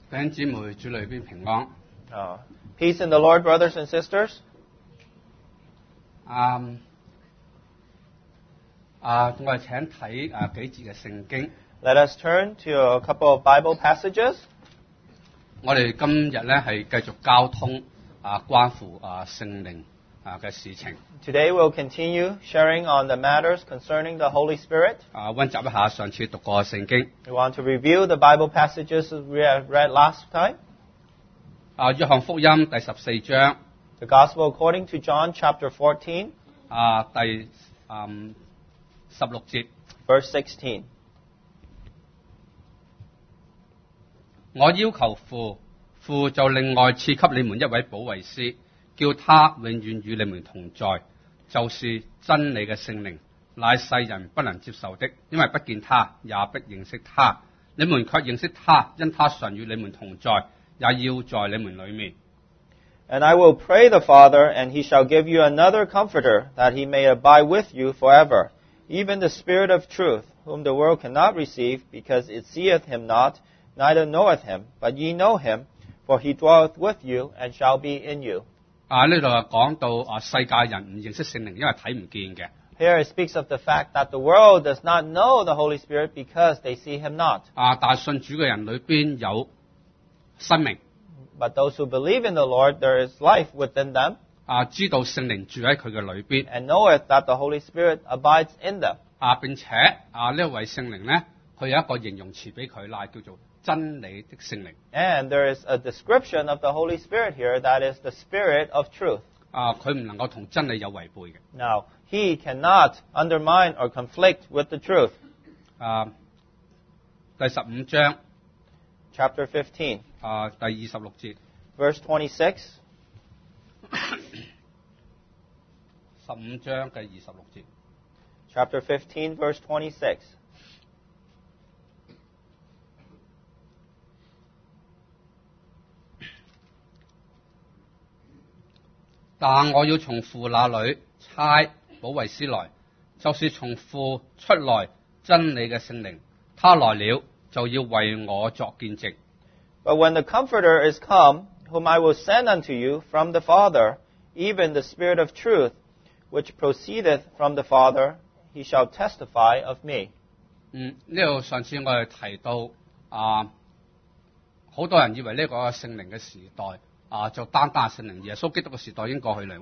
弟兄姊妹，主裏邊平安。 Peace in the Lord, brothers and sisters. 我哋請睇幾節嘅聖經。 Let us turn to a couple of Bible passages. 我哋今日咧係繼續交通關乎聖靈嘅事情。 Today we'll continue sharing on the matters concerning the Holy Spirit. 溫習一下上次讀過嘅聖經。 We want to review the Bible passages we have read last time. 約翰福音第14章。 The Gospel according to John, chapter 14. 第16節。 Verse 16. 我要求父，父就另外賜給你們一位保惠師，叫他永遠與你們同在，就是真理嘅聖靈，乃世人不能接受的，因為不見他，也不認識他。你們卻認識他，因他常與你們同在，也要在你們裏面。 And I will pray the Father, and he shall give you another Comforter, that he may abide with you forever, even the Spirit of truth, whom the world cannot receive, because it seeth him not, neither knoweth him, but ye know him, for he dwelleth with you, and shall be in you. 呢度講到世界人唔認識聖靈，因為睇唔見嘅。 Here it speaks of the fact that the world does not know the Holy Spirit because they see him not. 但係信主嘅人裏邊有生命。 But those who believe in the Lord, there is life within them. 知道聖靈住喺佢嘅裏邊。 And knoweth that the Holy Spirit abides in them. 並且呢位聖靈咧，佢有一個形容詞俾佢啦，叫做真理的聖靈。 And there is a description of the Holy Spirit here that is the Spirit of truth. 佢唔能夠同真理有違背嘅。 Now, he cannot undermine or conflict with the truth. 第15章 Chapter 15, 第26節 verse 26. 15章嘅26節 Chapter 15, verse 26. 但我要從父那裏差保惠師來，就是從父出來真理嘅聖靈，他來了就要為我作見證。 But when the Comforter is come, whom I will send unto you from the Father, even the Spirit of truth, which proceedeth from the Father, he shall testify of me. 呢度上次我哋提到好多人以為呢個聖靈嘅時代就單單聖靈，耶穌基督嘅時代已經過去了。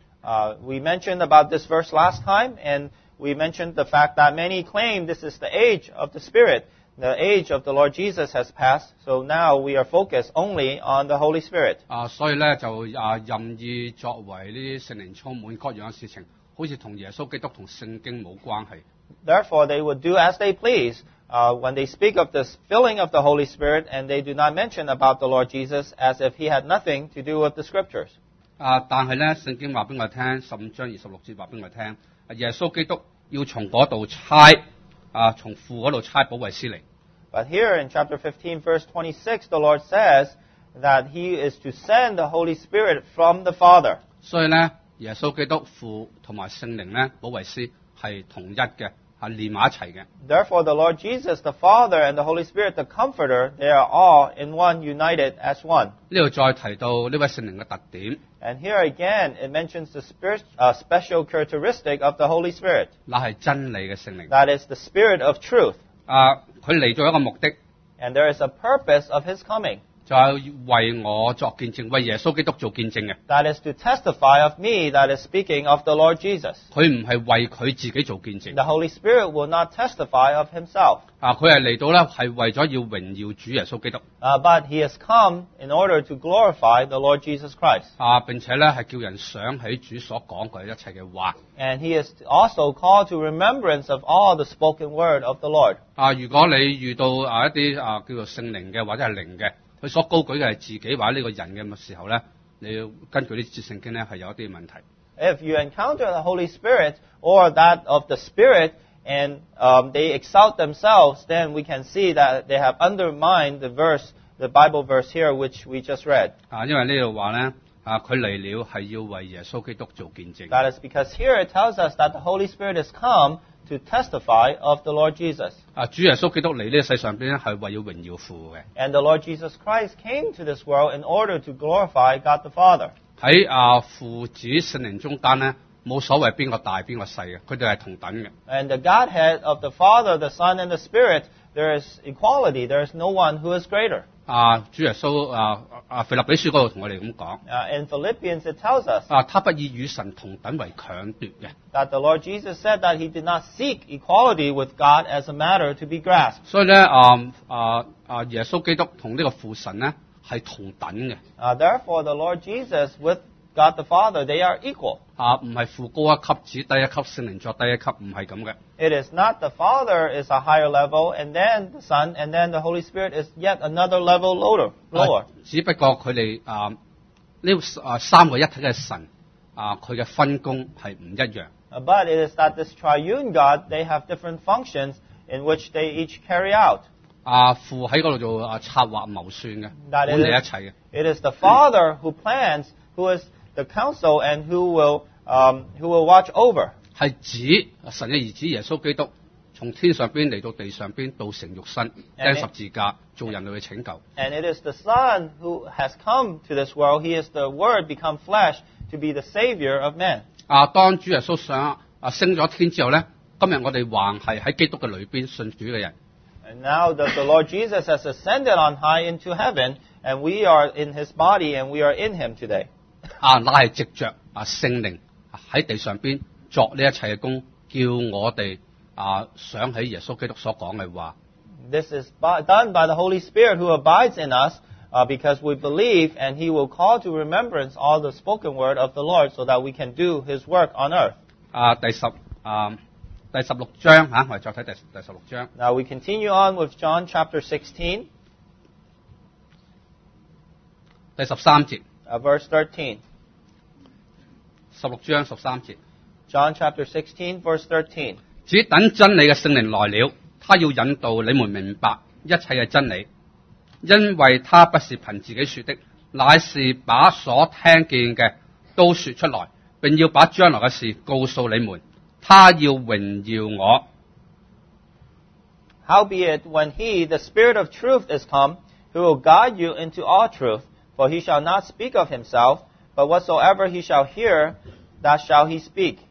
We mentioned about this verse last time, and we mentioned the fact that many claim this is the age of the Spirit. The age of the Lord Jesus has passed, so now we are focused only on the Holy Spirit. 所以咧就任意作為呢啲聖靈充滿各樣嘅事情，好似同耶穌基督同聖經冇關係。 Therefore, they would do as they please when they speak of this filling of the Holy Spirit, and they do not mention about the Lord Jesus as if he had nothing to do with the Scriptures. 但係咧，聖經話俾我聽，15章26節話俾我聽，耶穌基督要從嗰度差從父嗰度差保惠師嚟。 But here in chapter 15, verse 26, the Lord says that he is to send the Holy Spirit from the Father. 所以咧，耶穌基督父同埋聖靈咧，保惠師係同一嘅，連埋一齊嘅。 Therefore, the Lord Jesus, the Father, and the Holy Spirit, the Comforter, they are all in one, united as one. 呢度再提到呢位聖靈嘅特點。 And here again, it mentions the special characteristic of the Holy Spirit. 那係真理嘅聖靈。 That is the Spirit of truth. 佢嚟咗一個目的。 And there is a purpose of his coming. 就係為我作見證，為耶穌基督做見證嘅。 That is to testify of me, that is speaking of the Lord Jesus. 佢唔係為佢自己做見證。 The Holy Spirit will not testify of himself. 佢係嚟到咧，係為咗要榮耀主耶穌基督。 But he has come in order to glorify the Lord Jesus Christ. 並且咧係叫人想起主所講嘅一切嘅話。 And he is also called to remembrance of all the spoken word of the Lord. 如果你遇到一啲叫做聖靈嘅或者係靈嘅，佢所高舉嘅係自己或者呢個人嘅時候咧，你要根據呢節聖經咧係有一啲問題。 If you encounter the Holy Spirit or that of the Spirit and they exalt themselves, then we can see that they have undermined the Bible verse here which we just read. 因為呢度話咧，佢嚟了係要為耶穌基督做見證。 That is because here it tells us that the Holy Spirit has come to testify of the Lord Jesus. 主耶穌基督嚟呢個世上邊咧，係為要榮耀父嘅。 And the Lord Jesus Christ came to this world in order to glorify God the Father. 喺父子聖靈中間咧，冇所謂邊個大邊個細嘅，佢哋係同等嘅。 And the Godhead of the Father, the Son, and the Spirit, there is equality. There is no one who is greater. 主耶穌腓立比書嗰度同我哋咁講， In Philippians, it tells us 他不以與神同等為強奪嘅。 that the Lord Jesus said that he did not seek equality with God as a matter to be grasped. 所以咧，耶穌基督同呢個父神咧係同等嘅。 Therefore, the Lord Jesus with God the Father, they are equal. 唔係父高一級，子低一級，聖靈作低一級，唔係咁嘅。 It is not the Father is a higher level, and then the Son, and then the Holy Spirit is yet another level lower. 只不過佢哋呢三個一體嘅神佢嘅分工係唔一樣。 But it is that this triune God, they have different functions in which they each carry out. 父喺嗰度做策劃謀算嘅， That 管理一切嘅。 It is the Father who plans, who is the counsel, and who will watch over. 係指神嘅兒子耶穌基督從天上邊嚟到地上邊，道成肉身，釘十字架，做人類嘅拯救。 And it is the Son who has come to this world. He is the Word become flesh to be the Savior of men. 當主耶穌升咗天之後咧，今日我哋還係喺基督嘅裏邊信主嘅人。 And now that the Lord Jesus has ascended on high into heaven, and we are in His body, and we are in Him today. 乃係藉着聖靈喺地上邊作呢一切嘅工，叫我哋想起耶穌基督所講嘅話。 This is done by the Holy Spirit who abides in us, because we believe, and He will call to remembrance all the spoken word of the Lord, so that we can do His work on earth. 第16章我哋再睇第16章。 Now we continue on with John chapter 16, 第13節， verse 13. 16章13節。 John chapter 16, verse 13. 只等真理嘅聖靈來了，他要引導你們明白一切嘅真理，因為他不是憑自己說的，乃是把所聽見嘅都說出來，並要把將來嘅事告訴你們。他要榮耀我。 Howbeit, when He, the Spirit of truth, is come, He will guide you into all truth, for He shall not speak of Himself, but whatsoever He shall hear, that shall He speak,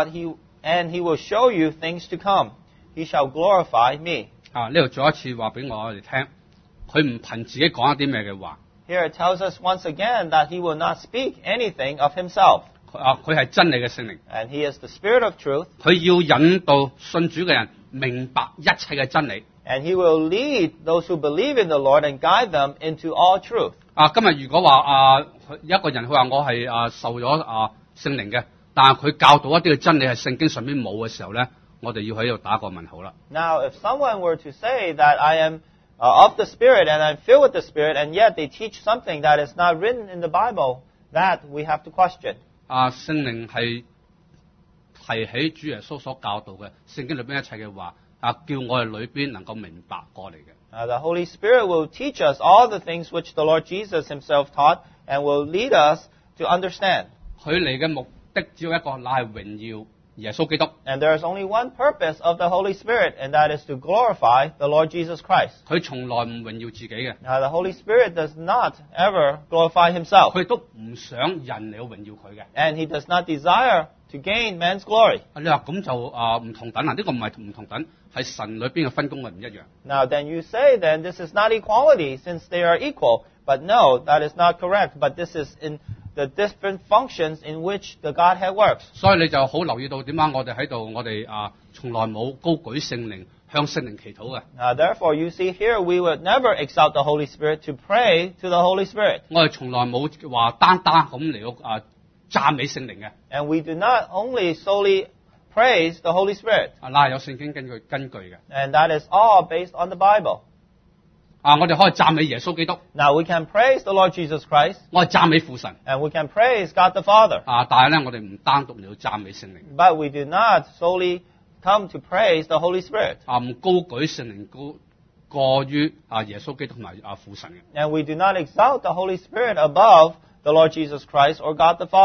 and He will show you things to come. He shall glorify me. 呢度再一次話俾我哋聽，佢唔憑自己講一啲咩嘅話， Here it tells us once again that He will not speak anything of Himself. 佢係真理嘅聖靈， And He is the Spirit of truth, 佢要引導信主嘅人明白一切嘅真理。 and He will lead those who believe in the Lord and guide them into all truth. 今日如果話一個人佢話我係受咗聖靈嘅，但係佢教導一啲嘅真理係聖經上面冇嘅時候咧，我哋要喺度打個問號啦。 Now, if someone were to say that I am of the Spirit and I'm filled with the Spirit, and yet they teach something that is not written in the Bible, that we have to question. 聖靈係提起主耶穌所教導嘅聖經裏邊一切嘅話，叫我哋裏邊能夠明白過嚟嘅。 The Holy Spirit will teach us all the things which the Lord Jesus Himself taught, and will lead us to understand. 佢嚟嘅目的只有一個，乃係榮耀耶穌基督。 And there is only one purpose of the Holy Spirit, and that is to glorify the Lord Jesus Christ. 佢從來唔榮耀自己嘅， Now, the Holy Spirit does not ever glorify Himself, 佢都唔想人嚟到榮耀佢嘅。 and He does not desire to gain man's glory. 你話咁就唔同等啦？呢個唔係唔同等，係神裏邊嘅分工係唔一樣。 Now, then you say, then this is not equality, since they are equal. But no, that is not correct. But this is in the different functions in which the Godhead works. 所以你就好留意到點解我哋喺度，我哋從來冇高舉聖靈，向聖靈祈禱嘅。 Therefore, you see here, we would never exalt the Holy Spirit to pray to the Holy Spirit. 我哋從來冇話單咁嚟到讚美聖靈嘅。 And we do not only solely praise the Holy Spirit. 嗱，有聖經根據嘅。 And that is all based on the Bible. 我哋可以讚美耶穌基督， Now, we can praise the Lord Jesus Christ, 我哋讚美父神。 and we can praise God the Father. 但係咧，我哋唔單獨嚟到讚美聖靈， But we do not solely come to praise the Holy Spirit. 唔高舉聖靈過於耶穌基督同埋父神嘅。 And we do not exalt the Holy Spirit above the Lord Jesus Christ or God the Father.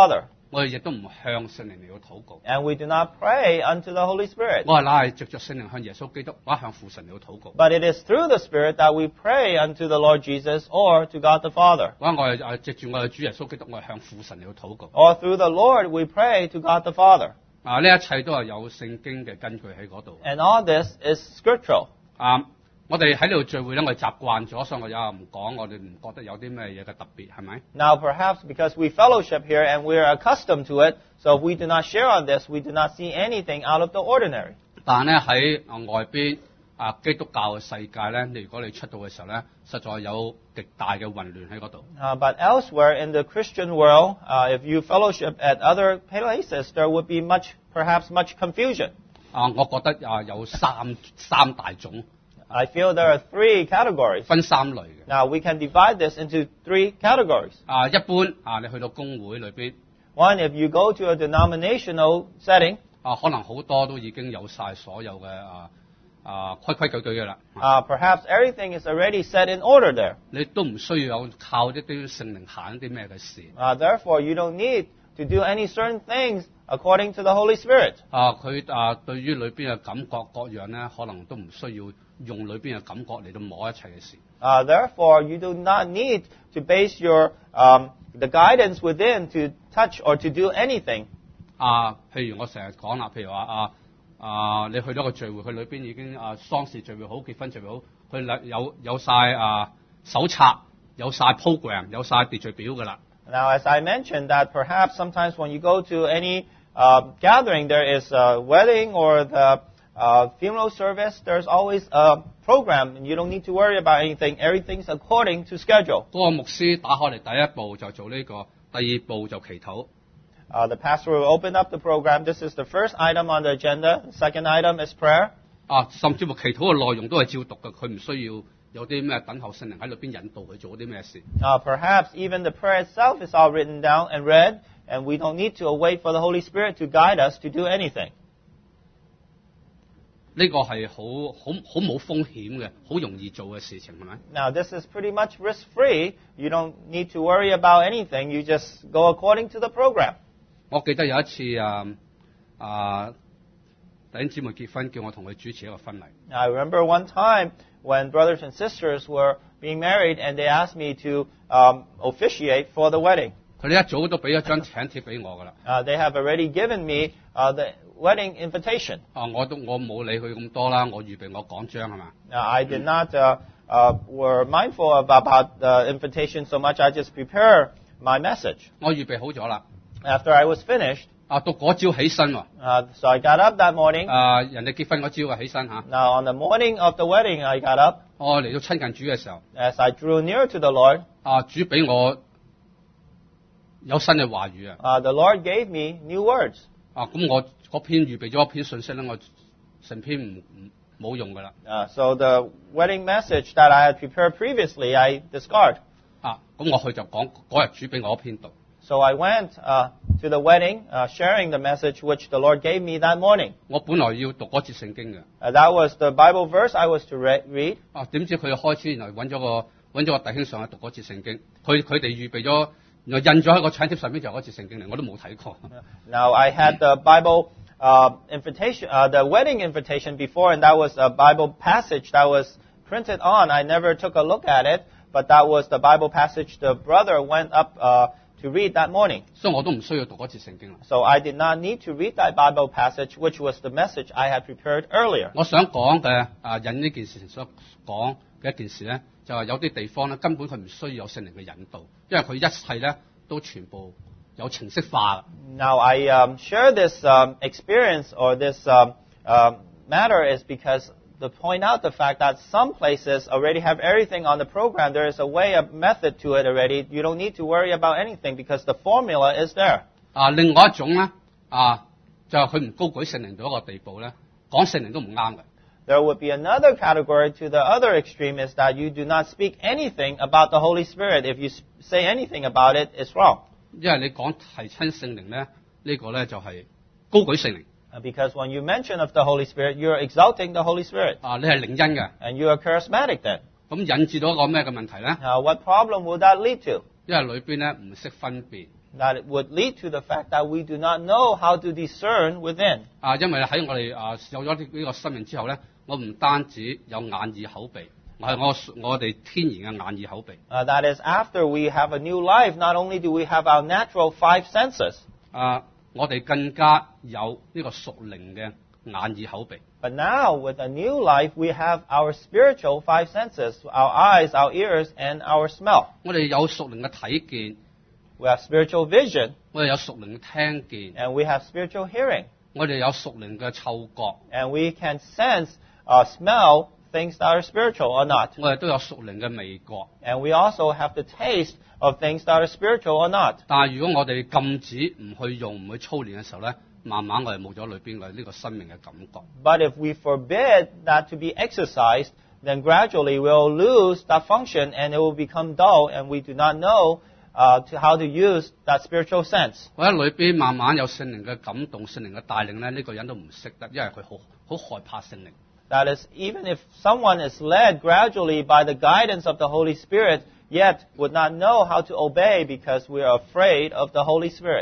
我哋亦都唔向聖靈嚟到禱告。 And we do not pray unto the Holy Spirit. 我係乃係藉着聖靈向耶穌基督，或者向父神嚟到禱告。 But it is through the Spirit that we pray unto the Lord Jesus or to God the Father. 或者我係藉住我嘅主耶穌基督，我係向父神嚟到禱告。 Or through the Lord we pray to God the Father. 呢一切都係有聖經嘅根據喺嗰度。 And all this is scriptural. 我哋喺呢度聚會咧，我哋習慣咗，所以我又唔講，我哋唔覺得有啲咩嘢嘅特別，係咪？ Now perhaps because we fellowship here and we are accustomed to it, so if we do not share on this, we do not see anything out of the ordinary. 但係咧喺外邊基督教嘅世界咧，如果你出到嘅時候咧，實在有極大嘅混亂喺嗰度。 But elsewhere in the Christian world, if you fellowship at other places, there would be perhaps much confusion. 我覺得有三大種， I feel there are three categories. 分三類嘅。 Now we can divide this into three categories. 一般你去到公會裏邊， One, if you go to a denominational setting, 可能好多都已經有晒所有嘅規規矩矩嘅啦。 perhaps everything is already set in order there. 你都唔需要有靠一啲聖靈行一啲咩嘅事。 Therefore, you don't need to do any certain things according to the Holy Spirit. 佢對於裏邊嘅感覺各樣咧，可能都唔需要用裏邊嘅感覺嚟到摸一切嘅事。 Therefore, you do not need to base your the guidance within to touch or to do anything. 譬如我成日講啦，譬如話你去到個聚會，佢裏邊已經喪事聚會好，結婚聚會好，佢有晒手冊，有晒 program， 有晒秩序表㗎啦。 Now, as I mentioned, that perhaps sometimes when you go to any gathering, there is a wedding or the funeral service, there's always a program, and you don't need to worry about anything. Everything's according to schedule. 嗰個牧師打開嚟第一步就做呢個，第二步就祈禱。 The pastor will open up the program. This is the first item on the agenda. The second item is prayer. 甚至乎祈禱嘅內容都係照讀嘅，佢唔需要有啲咩等候聖靈喺裏邊引導佢做啲咩事。 Perhaps even the prayer itself is all written down and read, and we don't need to wait for the Holy Spirit to guide us to do anything. 呢個係好冇風險嘅，好容易做嘅事情，係咪？ Now, this is pretty much risk-free. You don't need to worry about anything. You just go according to the program. 我記得有一次弟兄姊妹結婚，叫我同佢主持一個婚禮。 I remember one time when brothers and sisters were being married, and they asked me to officiate for the wedding. 佢哋一早都俾咗張請帖俾我㗎啦。 They have already given me the wedding invitation. 我冇理佢咁多啦，我預備我講章係嘛。 Now, I did not were mindful about the invitation so much. I just prepare my message. 我預備好咗啦。 After I was finished, 到嗰朝起身喎。 so I got up that morning. 人哋結婚嗰朝起身嚇。 Now, on the morning of the wedding, I got up. 我嚟到親近主嘅時候， As I drew near to the Lord, 主俾我有新嘅話語啊。 the Lord gave me new words. 咁我嗰篇預備咗一篇信息咧，我成篇冇用㗎啦。 So the wedding message that I had prepared previously, I discard. 咁我去就講嗰日主俾我一篇道。 So I went to the wedding, sharing the message which the Lord gave me that morning. 我本來要讀嗰節聖經嘅。 That was the Bible verse I was to read. 點知佢開始原來揾咗個弟兄上去讀嗰節聖經，佢哋預備咗，原來印咗喺個請帖上邊就係嗰節聖經嚟，我都冇睇過。 Now I had the Bible invitation, the wedding invitation before, and that was a Bible passage that was printed on. I never took a look at it, but that was the Bible passage the brother went up to read that morning. 所以我都唔需要讀嗰節聖經啦。 So I did not need to read that Bible passage, which was the message I had prepared earlier. 我想講嘅引呢件事情所講嘅一件事咧，就係有啲地方咧根本佢唔需要有聖靈嘅引導，因為佢一切咧都全部有程式化。 Now I share this experience or this matter is because to point out the fact that some places already have everything on the program. There is a way, a method to it already. You don't need to worry about anything because the formula is there. 另外一種咧就係佢唔高舉聖靈到一個地步咧，講聖靈都唔啱嘅。 There would be another category to the other extreme is that you do not speak anything about the Holy Spirit. If you say anything about it, it's wrong. 因為你講提親聖靈咧，呢個咧就係高舉聖靈。 Because when you mention of the Holy Spirit, you're exalting the Holy Spirit. 你係靈恩嘅。 And you are charismatic then. 咁引致到一個咩嘅問題咧？ Now, what problem would that lead to? 因為裏邊咧唔識分辨 That it would lead to the fact that we do not know how to discern within. 因為喺我哋有咗呢個生命之後咧，我唔單止有眼耳口鼻，我哋天然嘅眼耳口鼻。 That is, after we have a new life, not only do we have our natural 5 senses, 我哋更加有呢個屬靈嘅眼耳口鼻。 but now with a new life, we have our spiritual 5 senses, our eyes, our ears, and our smell. 我哋有屬靈嘅睇見， We have spiritual vision, 我哋有屬靈嘅聽見， and we have spiritual hearing, 我哋有屬靈嘅嗅覺， and we can sense, smell things that are spiritual or not. 我哋都有屬靈嘅味覺。 And we also have the taste of things that are spiritual or not. 但係如果我哋禁止唔去用、唔去操練嘅時候咧，慢慢我哋冇咗裏邊嘅呢個生命嘅感覺。 But if we forbid that to be exercised, then gradually we'll lose that function and it will become dull and we do not know how to use that spiritual sense. 或者裏邊慢慢有聖靈嘅感動、聖靈嘅帶領咧，呢個人都唔識得，因為佢好害怕聖靈。 That is, even if someone is led gradually by the guidance of the Holy Spirit, yet would not know how to obey because we are afraid of the Holy Spirit.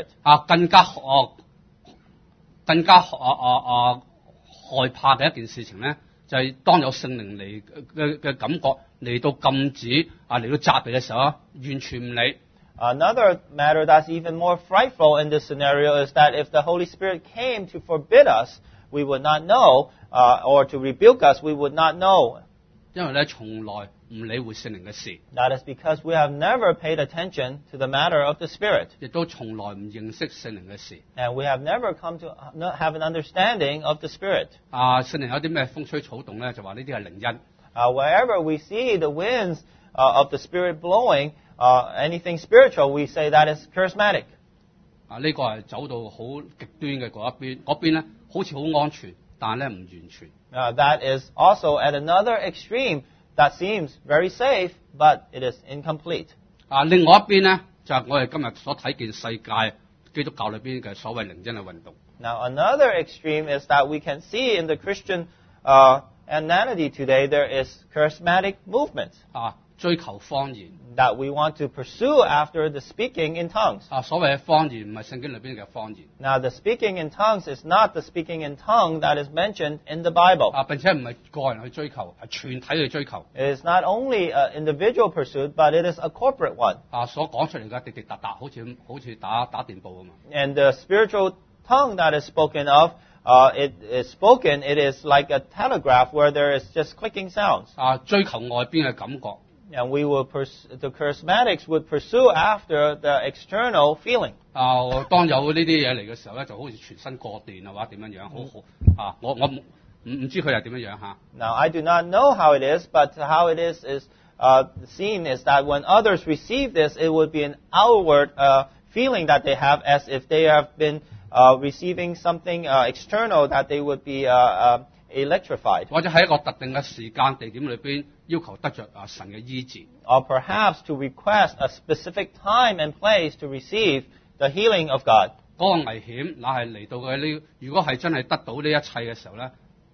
更加害怕嘅一件事情咧，就係當有聖靈嚟嘅感覺嚟到禁止嚟到責備嘅時候，完全唔理。 Another matter that's even more frightful in this scenario is that if the Holy Spirit came to forbid us, we would not know, or to rebuke us, we would not know. 因為咧，從來唔理會聖靈嘅事， That is because we have never paid attention to the matter of the Spirit. 亦都從來唔認識聖靈嘅事。 And we have never come to have an understanding of the Spirit. 聖靈有啲咩風吹草動咧，就話呢啲係靈恩。 Wherever we see the winds of the Spirit blowing, anything spiritual, we say that is charismatic. 呢個係走到好極端嘅嗰一邊，嗰邊咧好似好安全，但係咧唔完全。 That is also at another extreme that seems very safe, but it is incomplete. 另外一邊咧就係我哋今日所睇見世界基督教裏邊嘅所謂靈恩嘅運動。 Now, another extreme is that we can see in the Christian humanity today there is charismatic movement. 追求方言。 That we want to pursue after the speaking in tongues. 所謂嘅方言唔係聖經裏邊嘅方言。 Now, the speaking in tongues is not the speaking in tongue that is mentioned in the Bible. 並且唔係個人去追求，係全體去追求。 It is not only an individual pursuit, but it is a corporate one. 所講出嚟嘅滴滴答答，好似打電報啊嘛。 And the spiritual tongue that is spoken of, it is like a telegraph where there is just clicking sounds. 追求外邊嘅感覺。 And the charismatics would pursue after the external feeling. 當有呢啲嘢嚟嘅時候咧，就好似全身過電啊，或者點樣樣，好我唔知佢係點樣樣嚇。 Now, I do not know how it is, but how it is seen is that when others receive this, it would be an outward feeling that they have as if they have been receiving something external that they would be electrified. 或者喺一個特定嘅時間地點裏邊要求得着神嘅醫治。 Or perhaps to request a specific time and place to receive the healing of God. 嗰個危險，乃係嚟到嘅呢。如果係真係得到呢一切嘅時候咧，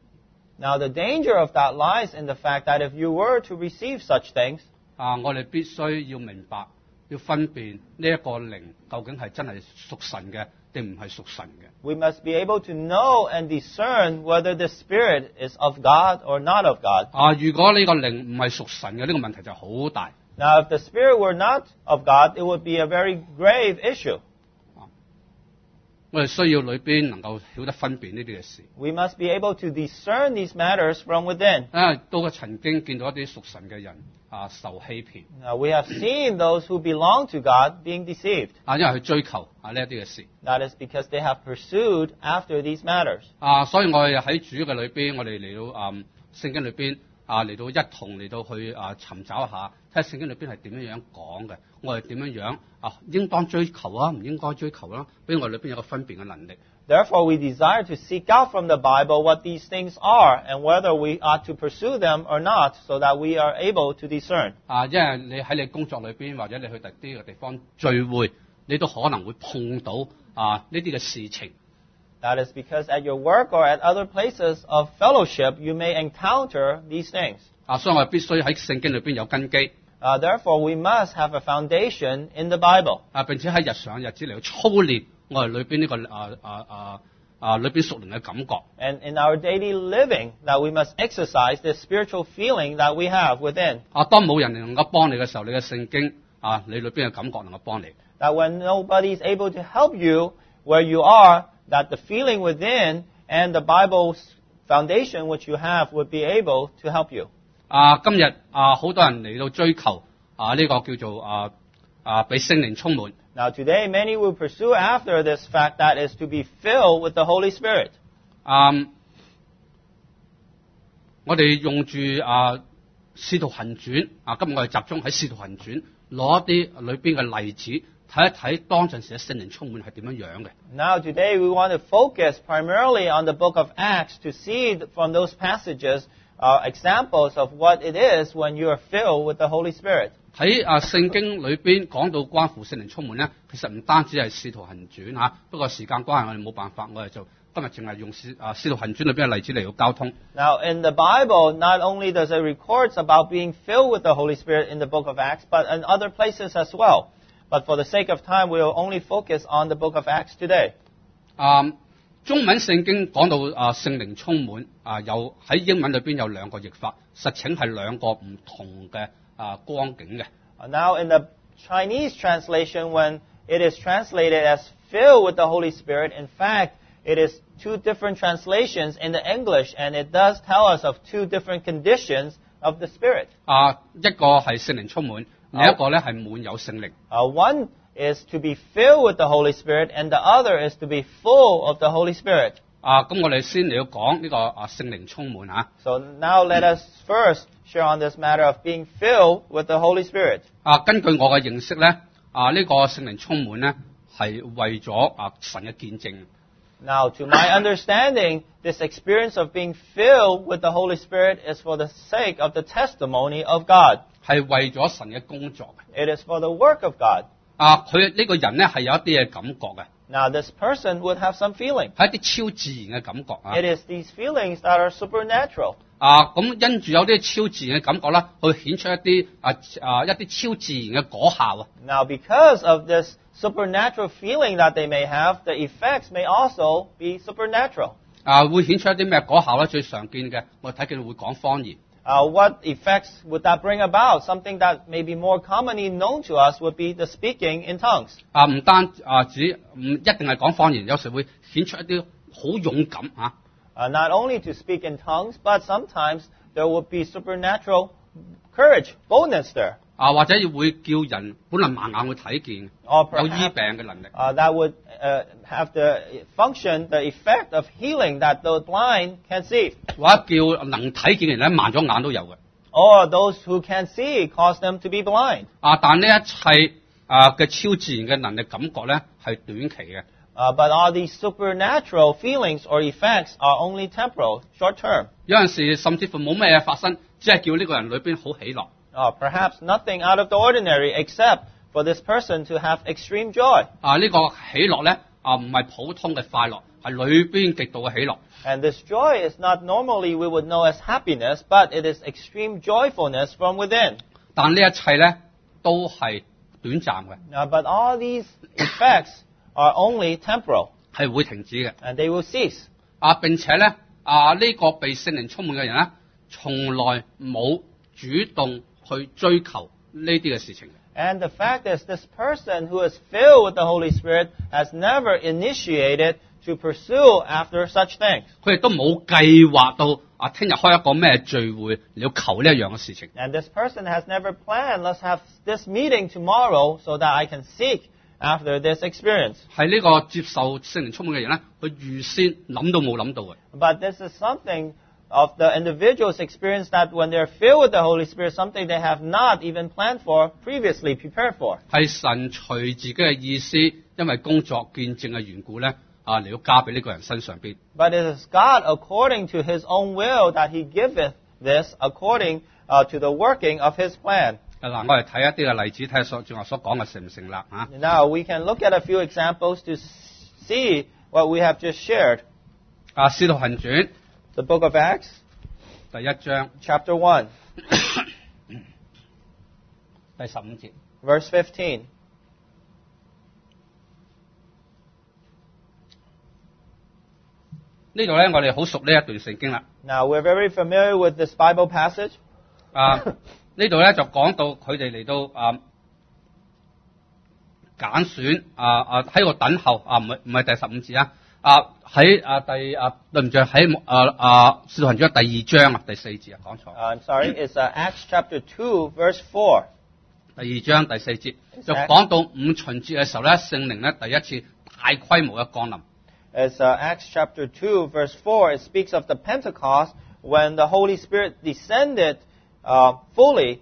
Now, the danger of that lies in the fact that if you were to receive such things, 我哋必須要明白，要分辨呢一個靈究竟係真係屬神嘅定唔係屬神嘅。 we must be able to know and discern whether the Spirit is of God or not of God. 如果呢個靈唔係屬神嘅，呢個問題就好大。 Now, if the Spirit were not of God, it would be a very grave issue. 我哋需要裏邊能夠曉得分辨呢啲嘅事。 We must be able to discern these matters from within. 都曾經見到一啲屬神嘅人受欺騙。 Now, we have seen those who belong to God being deceived. 因為去追求呢一啲嘅事。 That is because they have pursued after these matters. 所以我哋喺主嘅裏邊，我哋嚟到聖經裏邊嚟到一同嚟到去尋找一下，睇下聖經裏邊係點樣講嘅，我哋點樣應當追求唔應該追求啦，俾我哋裏邊有個分辨嘅能力。 Therefore, we desire to seek out from the Bible what these things are and whether we ought to pursue them or not so that we are able to discern. 因為你喺你工作裏邊或者你去第啲嘅地方聚會，你都可能會碰到呢啲嘅事情。 That is because at your work or at other places of fellowship, you may encounter these things. 所以我哋必須喺聖經裏邊有根基。 Therefore, we must have a foundation in the Bible. 並且喺日常日子嚟到操練我哋裏邊呢個裏邊屬靈嘅感覺。 And in our daily living, that we must exercise this spiritual feeling that we have within. 當冇人能夠幫你嘅時候，你嘅聖經你裏邊嘅感覺能夠幫你。 That when nobody is able to help you where you are, that the feeling within and the Bible's foundation which you have would be able to help you. 今日好多人嚟到追求呢個叫做被聖靈充滿。 Now today, many will pursue after this fact that is to be filled with the Holy Spirit. 我哋用住使徒行傳今日我哋集中喺使徒行傳攞一啲裏邊嘅例子睇一睇當陣時嘅聖靈充滿係點樣樣嘅。 Now today we want to focus primarily on the book of Acts to see from those passages examples of what it is when you are filled with the Holy Spirit. 喺聖經裏邊講到關乎聖靈充滿咧，其實唔單止係使徒行傳不過時間關係我哋冇辦法，我哋就今日淨係用使徒行傳裏邊嘅例子嚟到交通。 Now in the Bible, not only does it records about being filled with the Holy Spirit in the book of Acts, but in other places as well. But for the sake of time, we will only focus on the book of Acts today. 中文聖經講到聖靈充滿有喺英文裏邊有兩個譯法，實情係兩個唔同嘅光景嘅。 Now in the Chinese translation, when it is translated as filled with the Holy Spirit, in fact, it is two different translations in the English, and it does tell us of two different conditions of the Spirit. 一個係聖靈充滿，另一個咧係滿有聖靈。 One is to be filled with the Holy Spirit, and the other is to be full of the Holy Spirit. 咁我哋先嚟到講呢個聖靈充滿 So now let us first share on this matter of being filled with the Holy Spirit. 根據我嘅認識咧，呢個聖靈充滿咧係為咗神嘅見證。 Now, to my understanding, this experience of being filled with the Holy Spirit is for the sake of the testimony of God. 係為咗神嘅工作嘅。 It is for the work of God. 佢呢個人咧係有一啲嘅感覺嘅， Now, this person would have some feeling. 係一啲超自然嘅感覺 It is these feelings that are supernatural. 咁因住有啲超自然嘅感覺啦，去顯出一啲一啲超自然嘅果效 Now, because of this supernatural feeling that they may have, the effects may also be supernatural. 會顯出一啲咩果效咧？最常見嘅，我睇見會講方言。 What effects would that bring about? Something that may be more commonly known to us would be the speaking in tongues. 唔單止唔一定係講方言，有時會顯出一啲好勇敢 Not only to speak in tongues, but sometimes there would be supernatural courage, boldness there. 或者會叫人本來盲眼會睇見， Or 有醫 perhaps 病嘅能力。 that would have the function, the effect of healing that the blind can see. 或者叫能睇見嘅人咧盲咗眼都有嘅。 Or those who can see cause them to be blind. 但呢一切嘅超自然嘅能力感覺咧係短期嘅。 But all these supernatural feelings or effects are only temporal, short term. 有陣時甚至乎冇咩嘢發生，只係叫呢個人裏邊好喜樂。 Perhaps nothing out of the ordinary except for this person to have extreme joy. 呢個喜樂咧唔係普通嘅快樂，係裏邊極度嘅喜樂。 And this joy is not normally we would know as happiness, but it is extreme joyfulness from within. 但呢一切咧都係短暫嘅， But all these effects are only temporal, 係會停止嘅。 and they will cease. 並且咧呢個被聖靈充滿嘅人咧，從來冇主動去追求呢啲嘅事情。 And the fact is, this person who is filled with the Holy Spirit has never initiated to pursue after such things. 佢亦都冇計劃到聽日開一個咩聚會你要求呢一樣嘅事情。 And this person has never planned, let's have this meeting tomorrow so that I can seek after this experience. 係呢個接受聖靈充滿嘅人咧，佢預先諗都冇諗到嘅。 But this is something of the individual's experience that when they're filled with the Holy Spirit, something they have not even planned for, previously prepared for. 係神隨自己嘅意思，因為工作見證嘅緣故咧，嚟到加俾呢個人身上邊。 But it is God according to His own will that He giveth this according to the working of His plan. 我哋睇一啲嘅例子，睇下正話所講嘅成唔成立 Now we can look at a few examples to see what we have just shared. 使徒行傳 The book of Acts, 第1章 chapter 1. 第15節。 Verse 15. 呢度咧，我哋好熟呢一段聖經啦。 Now, we're very familiar with this Bible passage. 呢度咧就講到佢哋嚟到揀選喺度等候唔係第15節喺對唔住喺使徒行傳第2章第4節講錯。 I'm sorry, it's Acts chapter 2, verse 4. 第2章第4節就講到五旬節嘅時候咧，聖靈咧第一次大規模嘅降臨。 It's Acts chapter 2, verse 4. It speaks of the Pentecost when the Holy Spirit descended fully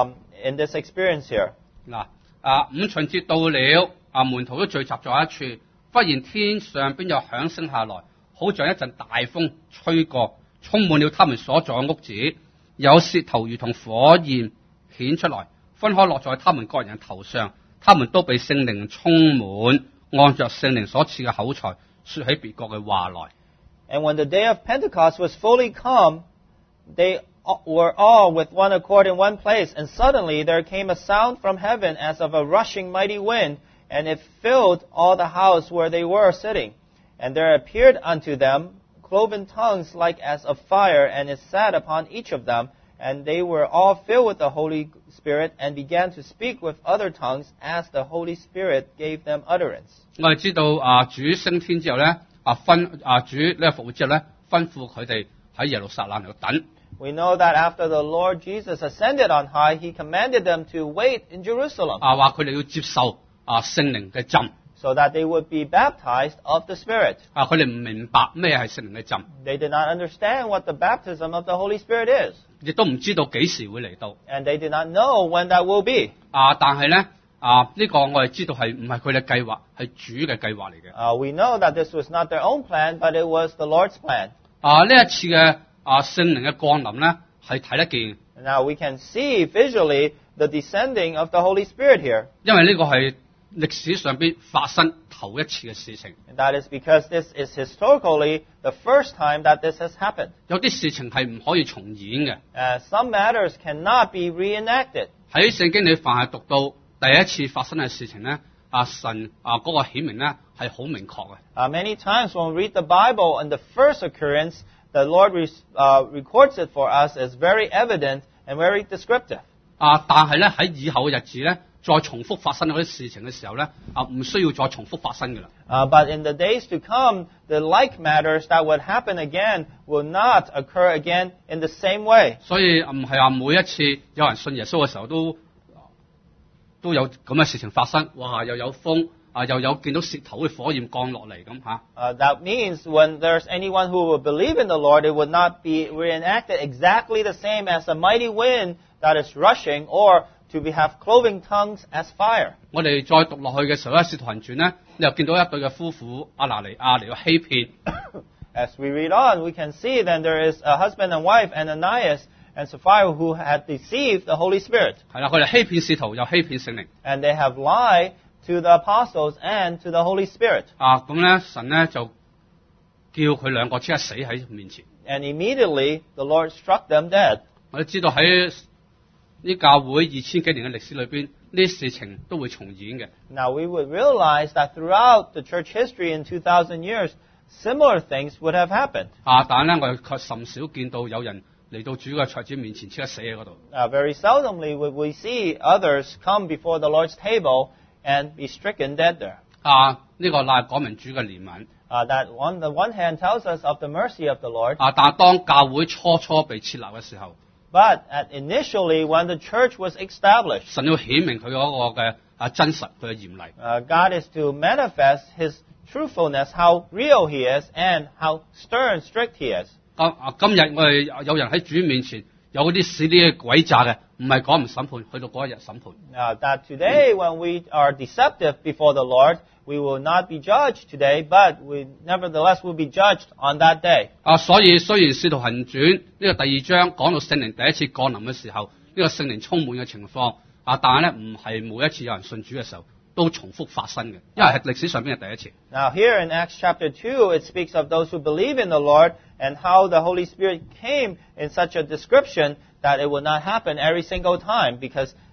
in this experience here. 嗱五旬節到了，門徒都聚集在一處，忽然天上邊有響聲下來，好像一陣大風吹過，充滿了他們所在嘅屋子，有舌頭如同火焰顯出來，分開落在他們各人頭上，他們都被聖靈充滿，按着聖靈所賜嘅口才，說起別國嘅話來。 And when the day of Pentecost was fully come, they were all with one accord in one place, and suddenly there came a sound from heaven as of a rushing mighty wind, and it filled all the house where they were sitting. And there appeared unto them cloven tongues like as of fire, and it sat upon each of them, and they were all filled with the Holy Spirit, and began to speak with other tongues as the Holy Spirit gave them utterance. 我哋知道主升天之後咧，主呢個復活之後咧，吩咐佢哋喺耶路撒冷嚟等。 We know that after the Lord Jesus ascended on high, He commanded them to wait in Jerusalem 話佢哋要接受聖靈嘅浸。 so that they would be baptized of the Spirit. 佢哋唔明白咩係聖靈嘅浸， They did not understand what the baptism of the Holy Spirit is, 亦都唔知道幾時會嚟到。 and they did not know when that will be. 但係咧呢個我哋知道係唔係佢哋計劃，係主嘅計劃嚟嘅。 We know that this was not their own plan, but it was the Lord's plan. 呢一次嘅聖靈嘅降臨咧，係睇得見， Now we can see visually the descending of the Holy Spirit here. 因為呢個係歷史上邊發生頭一次嘅事情。 And that is because this is historically the first time that this has happened. 有啲事情係唔可以重演嘅。 Some matters cannot be reenacted. 喺聖經你凡係讀到第一次發生嘅事情咧，神嗰個顯明咧係好明確嘅。 Many times when we read the Bible and the first occurrence, the Lord records it for us as very evident and very descriptive. 但係咧喺以後嘅日子咧，再重複發生嗰啲事情嘅時候咧，唔需要再重複發生㗎啦。 But in the days to come, the like matters that would happen again will not occur again in the same way. 所以唔係話每一次有人信耶穌嘅時候都有咁嘅事情發生，哇！又有風又有見到舌頭嘅火焰降落嚟咁嚇。 That means when there's anyone who will believe in the Lord, it would not be reenacted exactly the same as a mighty wind that is rushing, or to have cloven tongues as fire. 我哋再讀落去嘅時候咧，《使徒行傳》咧，你又見到一對嘅夫婦阿拿尼亞嚟到欺騙。 As we read on, we can see then there is a husband and wife, Ananias and Sapphira, who had deceived the Holy Spirit. 係啦，佢哋欺騙使徒又欺騙聖靈。 And they have lied to the apostles and to the Holy Spirit. 咁咧，神咧就叫佢兩個即刻死喺面前。 And immediately the Lord struck them dead. 我哋知道喺呢教會2000幾年嘅歷史裏邊，呢啲事情都會重演嘅。 Now we would realize that throughout the church history in 2,000 years, similar things would have happened. 但係咧，我哋卻甚少見到有人嚟到主嘅桌子面前即刻死喺嗰度。 Very seldomly would we see others come before the Lord's table and be stricken dead there. 呢個乃係講明主嘅憐憫。 That on the one hand tells us of the mercy of the Lord. 但係當教會初被設立嘅時候， But initially, when the church was established, 神要顯明佢嗰個嘅真實，佢嘅嚴厲。 God is to manifest His truthfulness, how real He is, and how stern, strict He is. 今日我哋有人喺主面前有嗰啲使啲詭詐嘅，唔係講唔審判，去到嗰一日審判。 That today, when we are deceptive before the Lord, we will not be judged today, but we nevertheless will be judged on that day. 所以雖然《使徒行傳》呢個第2章講到聖靈第一次降臨嘅時候，呢個聖靈充滿嘅情況，但係咧唔係每一次有人信主嘅時候都重複發生嘅，因為係歷史上邊嘅第一次。 Now here in Acts chapter 2, it speaks of those who believe in the Lord and how the Holy Spirit came in such a description that it would not happen every single time, because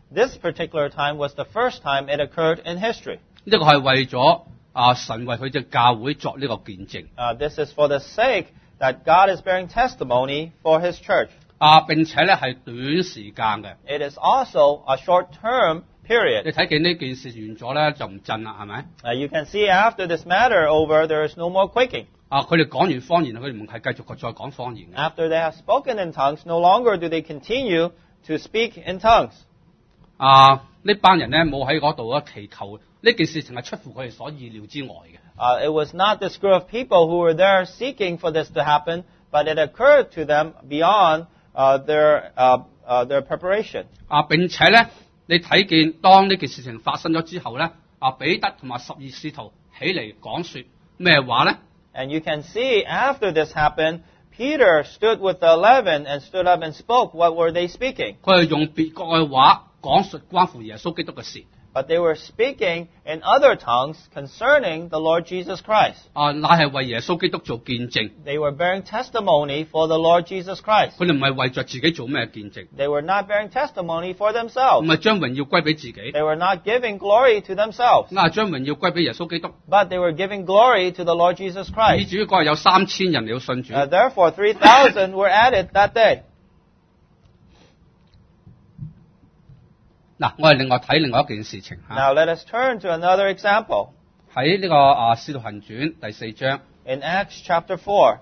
this particular time was the first time it occurred in history. 呢個係為咗神為佢嘅教會作呢個見證。 This is for the sake that God is bearing testimony for His church. 並且咧係短時間嘅。 It is also a short-term 你 period. 睇見呢件事完咗咧就唔震啦，係咪？ You can see after this matter over, there is no more quaking. 佢哋講完方言，佢哋唔係繼續再講方言嘅。 After they have spoken in tongues, no longer do they continue to speak in tongues. 呢班人咧冇喺嗰度祈求，呢件事情係出乎佢哋所意料之外嘅。 It was not this group of people who were there seeking for this to happen, but it occurred to them beyond their preparation. 並且咧，你睇見當呢件事情發生咗之後咧，彼得同埋12使徒起嚟講說咩話咧？ And you can see after this happened, Peter stood with the 11 and stood up and spoke. What were they speaking? 佢係用別國嘅話講述關乎耶穌基督嘅事。 But they were speaking in other tongues concerning the Lord Jesus Christ. 乃係為耶穌基督做見證。 They were bearing testimony for the Lord Jesus Christ. 佢哋唔係為着自己做咩見證， They were not bearing testimony for 唔 themselves. 係將榮耀歸俾自己， They were not giving glory to themselves, 係將榮耀歸俾耶穌基督。 but they were giving glory to the Lord Jesus 以 Christ. 至於嗰日有3000人嚟到信主。 Therefore, 3,000 were added that day. 我哋另外睇另外一件事情 Now let us turn to another example. 喺呢個使徒行傳第4章 In Acts chapter 4,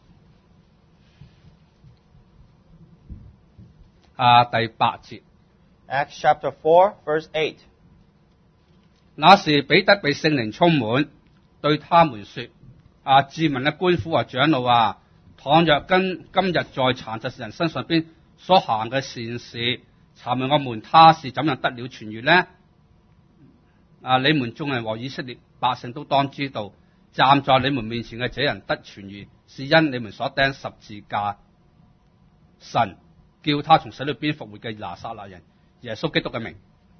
第8節。 Acts chapter 4, verse 8. 那時彼得被聖靈充滿，對他們說：至民嘅官府和長老啊，倘若今日在殘疾人身上邊所行嘅善事，查問我們他是怎樣得了痊愈呢？你們眾人和以色列百姓都當知道，站在你們面前嘅這人得痊愈，是因你們所釘十字架神叫他從死裏邊復活嘅拿撒勒人耶穌基督嘅名。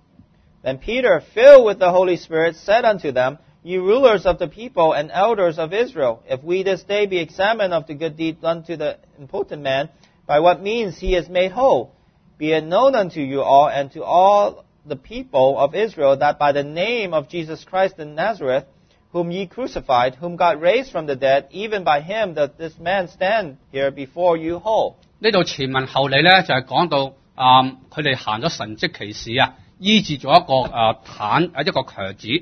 Then Peter, filled with the Holy Spirit, said unto them, Ye rulers of the people and elders of Israel, if we this day be examined of the good deed done to the impotent man, by what means he is made whole, be it known unto you all and to all the people of Israel that by the name of Jesus Christ of Nazareth, whom ye crucified, whom God raised from the dead, even by him that this man stand here before you whole. 呢度前文後理咧，就係講到佢哋行咗神蹟奇事醫治咗一個一個瘸子。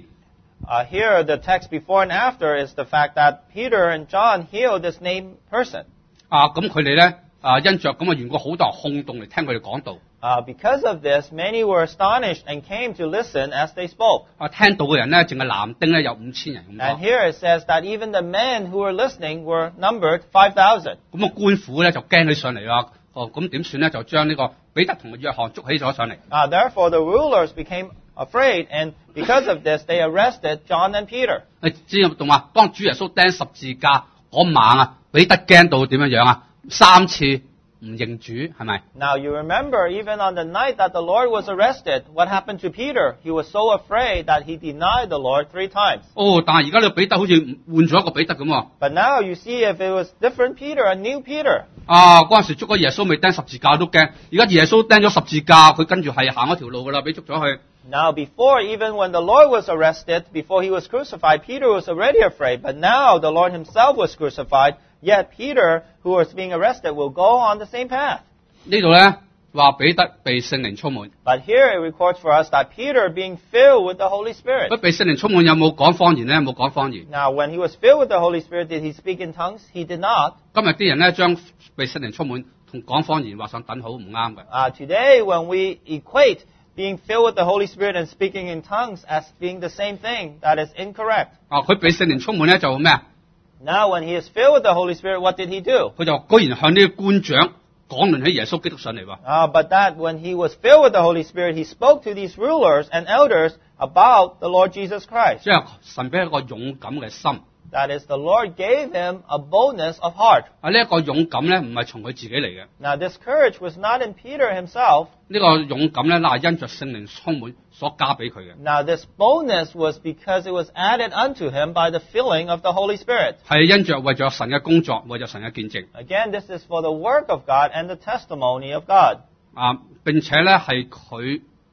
Here, the text before and after is the fact that Peter and John healed this named person. 咁佢哋咧因着咁嘅緣故，好多人轟動嚟聽佢哋講道。 Because of this, many were astonished and came to listen as they spoke. 聽到嘅人咧，淨係男丁咧有5000人咁 And 多。 here it says that even the men who were listening were numbered 5,000. 咁官府咧就驚起上嚟啦。咁點算咧？就將呢個彼得同約翰捉起咗上嚟。 Therefore, the rulers became afraid, and because of this, they arrested John and Peter. 你知唔知嘛？當主耶穌釘十字架嗰晚彼得驚到點樣3次唔認主，係咪？ Now, you remember, even on the night that the Lord was arrested, what happened to Peter? He was so afraid that he denied the Lord 3 times. 但係而家呢個彼得好似換咗一個彼得咁喎。 But now you see if it was different Peter, a new Peter. 嗰陣時捉咗耶穌未釘十字架都驚，而家耶穌釘咗十字架，佢跟住係行嗰條路噶啦，俾捉咗去。 Now, before, even when the Lord was arrested, before he was crucified, Peter was already afraid. But now the Lord himself was crucified, yet Peter, who was being arrested, will go on the same path. 呢度咧話彼得被聖靈充滿， But here it records for us that Peter, being filled with the Holy Spirit. 不被聖靈充滿有冇講方言咧？冇講方言。 Now, when he was filled with the Holy Spirit, did he speak in tongues? He did not. 今日啲人咧將被聖靈充滿同講方言畫上等號，唔啱嘅。 Today, when we equate being filled with the Holy Spirit and speaking in tongues as being the same thing, that is incorrect. 佢被聖靈充滿咧就咩啊？ Now, when he is filled with the Holy Spirit, what did he do? 佢就居然向呢啲官長講論起耶穌基督上嚟喎。 But that when he was filled with the Holy Spirit, he spoke to these rulers and elders about the Lord Jesus Christ. 即係神俾一個勇敢嘅心。 That is, the Lord gave him a boldness of heart. 呢一個勇敢咧唔係從佢自己嚟嘅。 Now, this courage was not in Peter himself. 呢個勇敢咧，係因着聖靈充滿所加俾佢嘅。 Now, this boldness was because it was added unto him by the filling of the Holy Spirit. 係因着為咗神嘅工作，為咗神嘅見證。 Again, this is for the work of God and the testimony of God. 並且咧係佢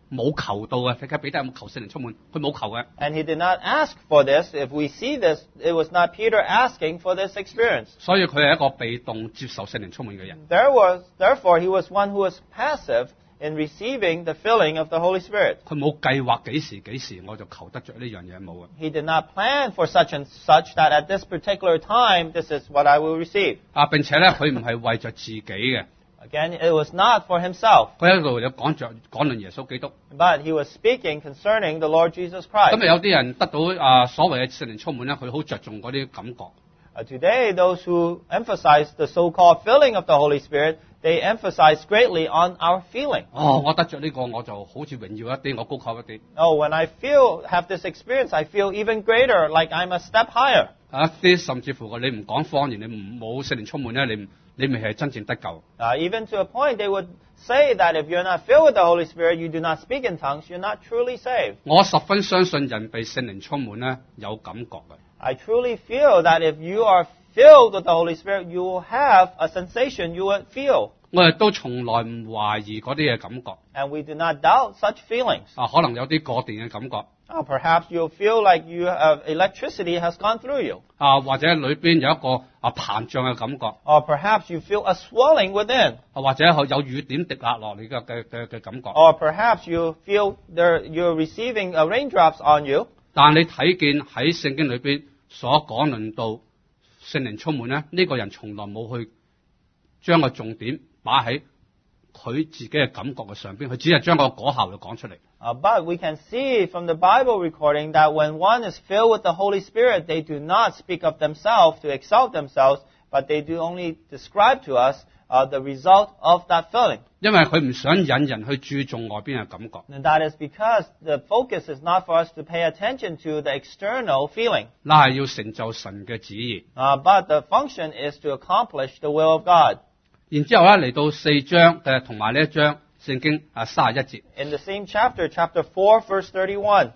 冇求到嘅，睇下彼得有冇求聖靈充滿？佢冇求嘅， And he did not ask for this. If we see this, it was not Peter asking for this experience. 所以佢係一個被動接受聖靈充滿嘅人。 Therefore, he was one who was passive in receiving the filling of the Holy Spirit. 佢冇計劃幾時我就求得着呢樣嘢，冇嘅。 He did not plan for such and such that at this particular time, this is what I will receive. 並且咧，佢唔係為着自己嘅， Again, it was not for himself, 佢喺度有講論耶穌基督。 but he was speaking concerning the Lord Jesus Christ. 今日有啲人得到所謂嘅聖靈充滿咧，佢好着重嗰啲感覺。 Today, those who emphasize the so-called filling of the Holy Spirit, they emphasize greatly on our feeling. 我得着呢個我就好似榮耀一啲，我高級一啲。 Oh, when I have this experience, I feel even greater, like I'm a step higher. 一啲甚至乎你唔講方言，你冇聖靈充滿咧，你未係真正得救。 Even to a point, they would say that if you're not filled with the Holy Spirit, you do not speak in tongues, you're not truly saved. 我十分相信人被聖靈充滿咧有感覺嘅。 I truly feel that if you are filled with the Holy Spirit, you will have a sensation you will feel. 我哋都從來唔懷疑嗰啲嘅感覺。 And we do not doubt such feelings. 可能有啲過電嘅感覺。 Perhaps you'll feel like electricity has gone through you. 或者裏邊有一個膨脹嘅感覺。 Or perhaps you feel a swelling within. 或者有雨點滴下落嚟嘅感覺。 Or perhaps you feel you're receiving raindrops on you. 但你睇見喺聖經裏邊所講論到聖靈充滿咧，呢個人從來冇去將個重點擺喺佢自己嘅感覺嘅上邊，佢只係將個果效就講出嚟。 But we can see from the Bible recording that when one is filled with the Holy Spirit, they do not speak of themselves to exalt themselves, but they do only describe to us the result of that filling. 因為佢唔想引人去注重外邊嘅感覺。 And that is because the focus is not for us to pay attention to the external feeling, 那係要成就神嘅旨意。 but the function is to accomplish the will of God. 然之後咧嚟到4章嘅同埋呢一章聖經31節。 In the same chapter, chapter 4, verse 31.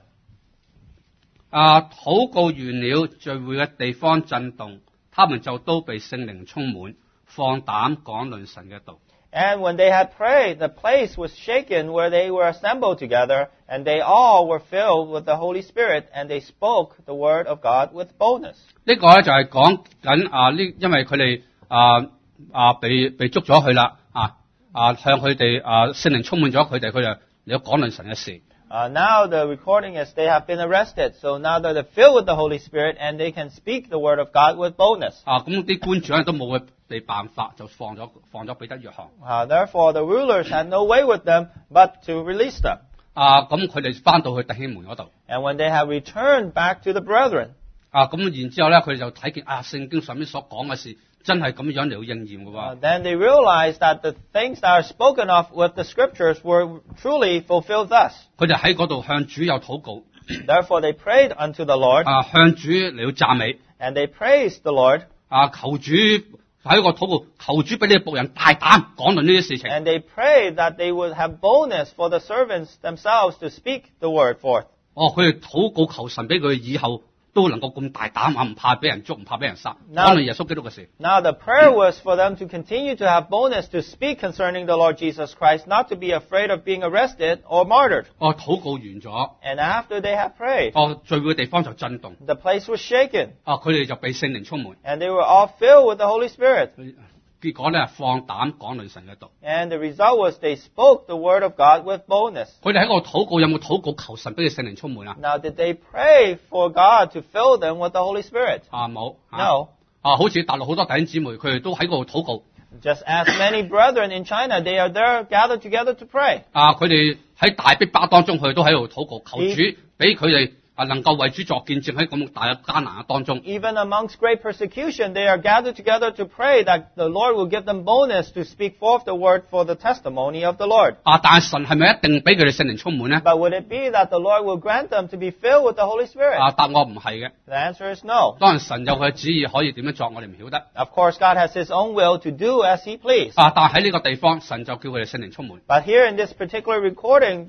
禱告完了，聚會嘅地方震動，他們就都被聖靈充滿，放膽講論神嘅道。 And when they had prayed, the place was shaken where they were assembled together, and they all were filled with the Holy Spirit, and they spoke the word of God with boldness. 呢個咧就係講緊因為佢哋被捉咗去啦，向佢哋聖靈充滿咗佢哋，佢就嚟講論神嘅事。 Now the recording is they have been arrested, so now they're filled with the Holy Spirit, and they can speak the word of God with boldness. 咁啲官長都冇被辦法，就放咗彼得約翰。 Therefore, the rulers had no way with them but to release them. 咁佢哋翻到去弟兄們嗰度。 And when they have returned back to the brethren, 咁然之後咧，佢哋就睇見聖經上面所講嘅事真係咁樣嚟到應驗嘅喎。 then they realized that the things that are spoken of with the scriptures were truly fulfilled thus. 佢哋喺嗰度向主有禱告。 Therefore, they prayed unto the Lord, 向主嚟到讚美。 and they praised the Lord, 求主喺個禱告，求主俾你嘅僕人大膽講論呢啲事情。 and they prayed that they would have boldness for the servants themselves to speak the word forth. 佢哋禱告求神俾佢以後都能夠咁大膽唔怕俾人捉，唔怕俾人殺， Now- 講論耶穌基督嘅事。 Now, the prayer was for them to continue to have boldness to speak concerning the Lord Jesus Christ, not to be afraid of being arrested or martyred. 禱告完咗， And after they had prayed, 聚會嘅地方就震動， the place was shaken, 佢哋就被聖靈充滿， and they were all filled with the Holy Spirit. 結果咧放膽講論神嘅道。 And the result was they spoke the word of God with boldness. 佢哋喺個禱告有冇禱告求神俾佢聖靈充滿啊？ Now, did they pray for God to fill them with the Holy Spirit? 冇。 No. 好似大陸好多弟兄姊妹，佢哋都喺嗰度禱告。 Just as many brethren in China, they are there gathered together to pray. 佢哋喺大逼巴當中，佢哋都喺度禱告，求主俾佢哋能夠為主作見證喺咁大嘅艱難嘅當中。 Even amongst great persecution, they are gathered together to pray that the Lord will give them boldness to speak forth the word for the testimony of the Lord. 但係神係咪一定俾佢哋聖靈充滿呢？ But would it be that the Lord will grant them to be filled with the Holy Spirit? 答案唔係嘅。 The answer is no. 當然神有佢嘅旨意可以點樣作，我哋唔曉得。 Of course, God has His own will to do as He please. 但係喺呢個地方，神就叫佢哋聖靈充滿。 But here in this particular recording,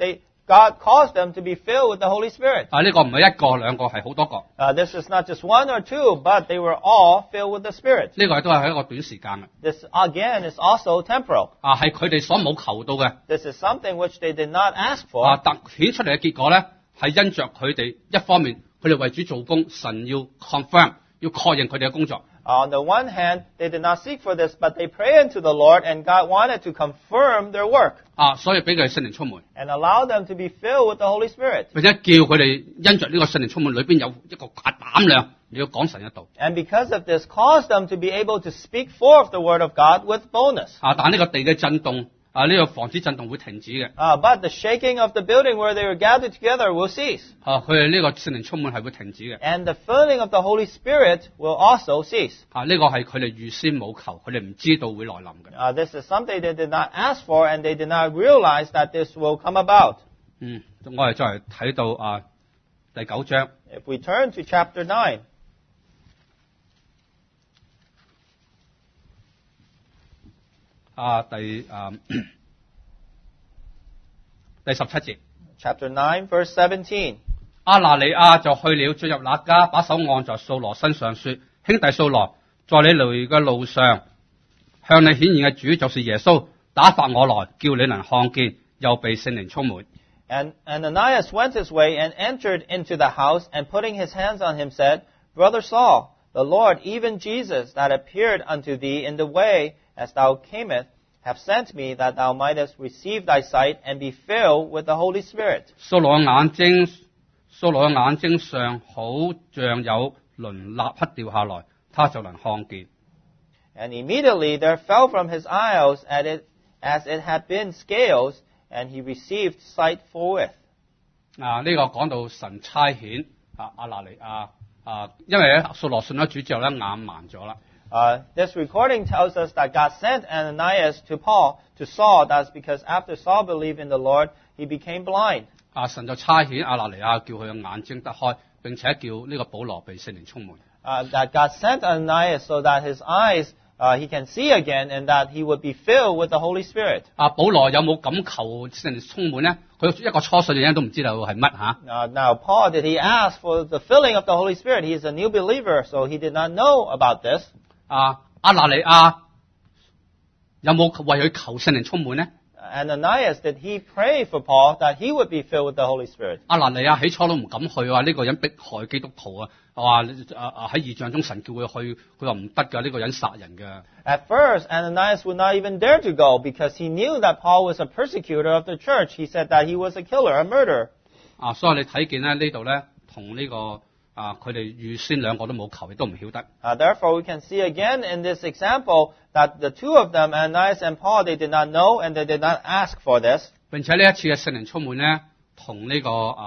God caused them to be filled with the Holy Spirit. 呢個唔係一個兩個，係好多個。 This is not just one or two, but they were all filled with the Spirit. 呢個都係一個短時間嘅。 This, again, is also temporal. 係佢哋所冇求到嘅。 This is something which they did not ask for. 突顯出嚟嘅結果咧，係因着佢哋一方面，佢哋為主做工，神要 confirm， 要確認佢哋嘅工作。 On the one hand, they did not seek for this, but they prayed unto the Lord, and God wanted to confirm their work. 所以俾佢哋聖靈充滿， And allow them to be filled with the Holy Spirit. 並且叫佢哋因着呢個聖靈充滿裏邊有一個膽量，你要講神嘅道。 And because of this, caused them to be able to speak forth the word of God with boldness. 但呢個地嘅震動，呢個房子震動會停止嘅。 But the shaking of the building where they were gathered together will cease. 佢哋呢個聖靈充滿係會停止嘅。 And the filling of the Holy Spirit will also cease. 呢個係佢哋預先冇求，佢哋唔知道會來臨嘅。 This is something they did not ask for, and they did not realize that this will come about. 我哋再嚟睇到第9章。 If we turn to chapter 9, 第17節。 chapter 9, verse 17. 亞拿尼亞就去了，進入那家，把手按在掃羅身上，說：兄弟掃羅，在你嚟嘅路上，向你顯現嘅主就是耶穌，打發我來，叫你能看見，又被聖靈充滿。 And Ananias went his way and entered into the house, and putting his hands on him said, Brother Saul, the Lord, even Jesus, that appeared unto thee in the way as thou camest, have sent me that thou mightest receive thy sight and be filled with the Holy Spirit. 掃羅嘅眼睛上好像有鱗立刻掉下來，他就能看見。 And immediately there fell from his eyes as it had been scales, and he received sight forthwith. 呢個講到神差遣亞拿尼亞因為掃羅信咗主之後咧，眼盲咗啦。 This recording tells us that God sent Ananias to Saul. That's because after Saul believed in the Lord, he became blind. 神就差遣亞拿尼亞叫佢嘅眼睛得開，並且叫呢個保羅被聖靈充滿。 That God sent Ananias so that his eyes he can see again, and that he would be filled with the Holy Spirit. 保羅有冇咁求聖靈充滿咧？佢一個初信嘅人都唔知道係乜嚇。 Now, Paul, did he ask for the filling of the Holy Spirit? He is a new believer, so he did not know about this. 亞拿尼亞有冇為佢求聖靈充滿咧？ Ananias, did he pray for Paul that he would be filled with the Holy Spirit? 亞拿尼亞起初都唔敢去呢個人迫害基督徒話喺異象中神叫佢去，佢話唔得㗎，呢個人殺人㗎。 At first, Ananias would not even dare to go because he knew that Paul was a persecutor of the church. He said that he was a killer, a murderer. 所以你睇見咧呢度咧同呢個佢哋預先兩個都冇求，亦都唔曉得。 Therefore, we can see again in this example that the two of them, Ananias and Paul, they did not know and they did not ask for this. 並且呢一次嘅聖靈充滿咧，同呢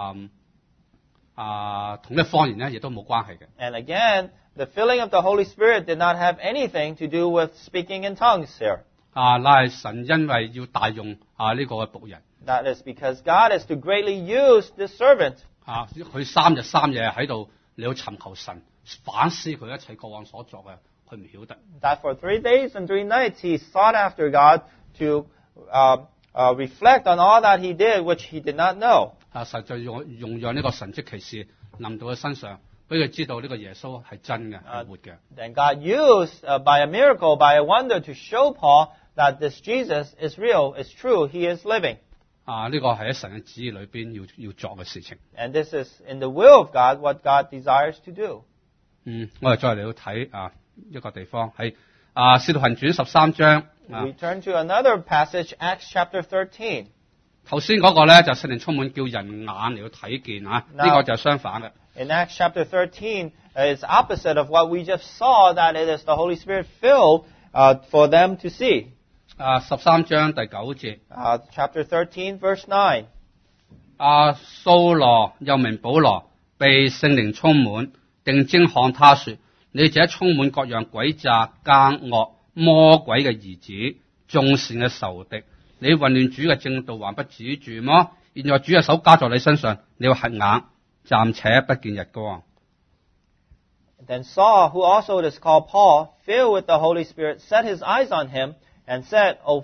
個方言咧，亦都冇關係嘅。 And again, the filling of the Holy Spirit did not have anything to do with speaking in tongues here. 乃係神因為要大用呢個嘅僕人。 That is because God is to greatly use this servant. 佢3日3夜喺度，你要尋求神，反思佢一切過往所作嘅，佢唔曉得。 That for 3 days and 3 nights he sought after God to reflect on all that he did, which he did not know. 實在用讓呢個神蹟奇事臨到佢身上，俾佢知道呢個耶穌係真嘅，係活嘅。 Then God used by a miracle, by a wonder, to show Paul that this Jesus is real, is true, he is living. 呢個係喺神嘅旨意裏邊要作嘅事情。 And this is in the will of God, what God desires to do. 我哋再嚟到睇一個地方係使徒行傳13章。 We turn to another passage, Acts chapter 13. 頭先嗰個咧就聖靈充滿，叫人眼嚟到睇見呢個就係相反嘅。 In Acts chapter 13, it's opposite of what we just saw, that it is the Holy Spirit filled for them to see. 13章第9節。 Chapter 13, verse 9. 掃羅又名保羅，被聖靈充滿，定睛看他說：你這充滿各樣詭詐、奸惡、魔鬼嘅兒子，眾善嘅仇敵，你混亂主嘅正道，還不止住麼？現在主嘅手加在你身上，你要瞎眼，暫且不見日光。 Then Saul, who also is called Paul, filled with the Holy Spirit, set his eyes on him and said,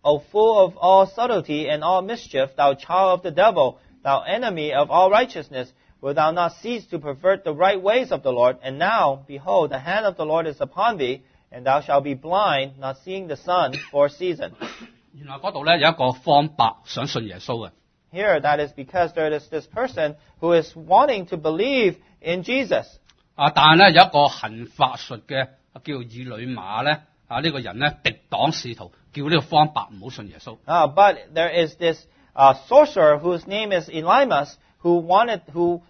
O full of all subtlety and all mischief, thou child of the devil, thou enemy of all righteousness, wilt thou not cease to pervert the right ways of the Lord? And now, behold, the hand of the Lord is upon thee, and thou shalt be blind, not seeing the sun for a season. 原來嗰度咧有一個方伯想信耶穌嘅。 Here, that is because there is this person who is wanting to believe in Jesus. 但係咧有一個行法術嘅叫以呂馬咧，呢個人咧敵擋使徒，叫呢個方伯唔好信耶穌。 But there is this sorcerer whose name is Elymas who wanted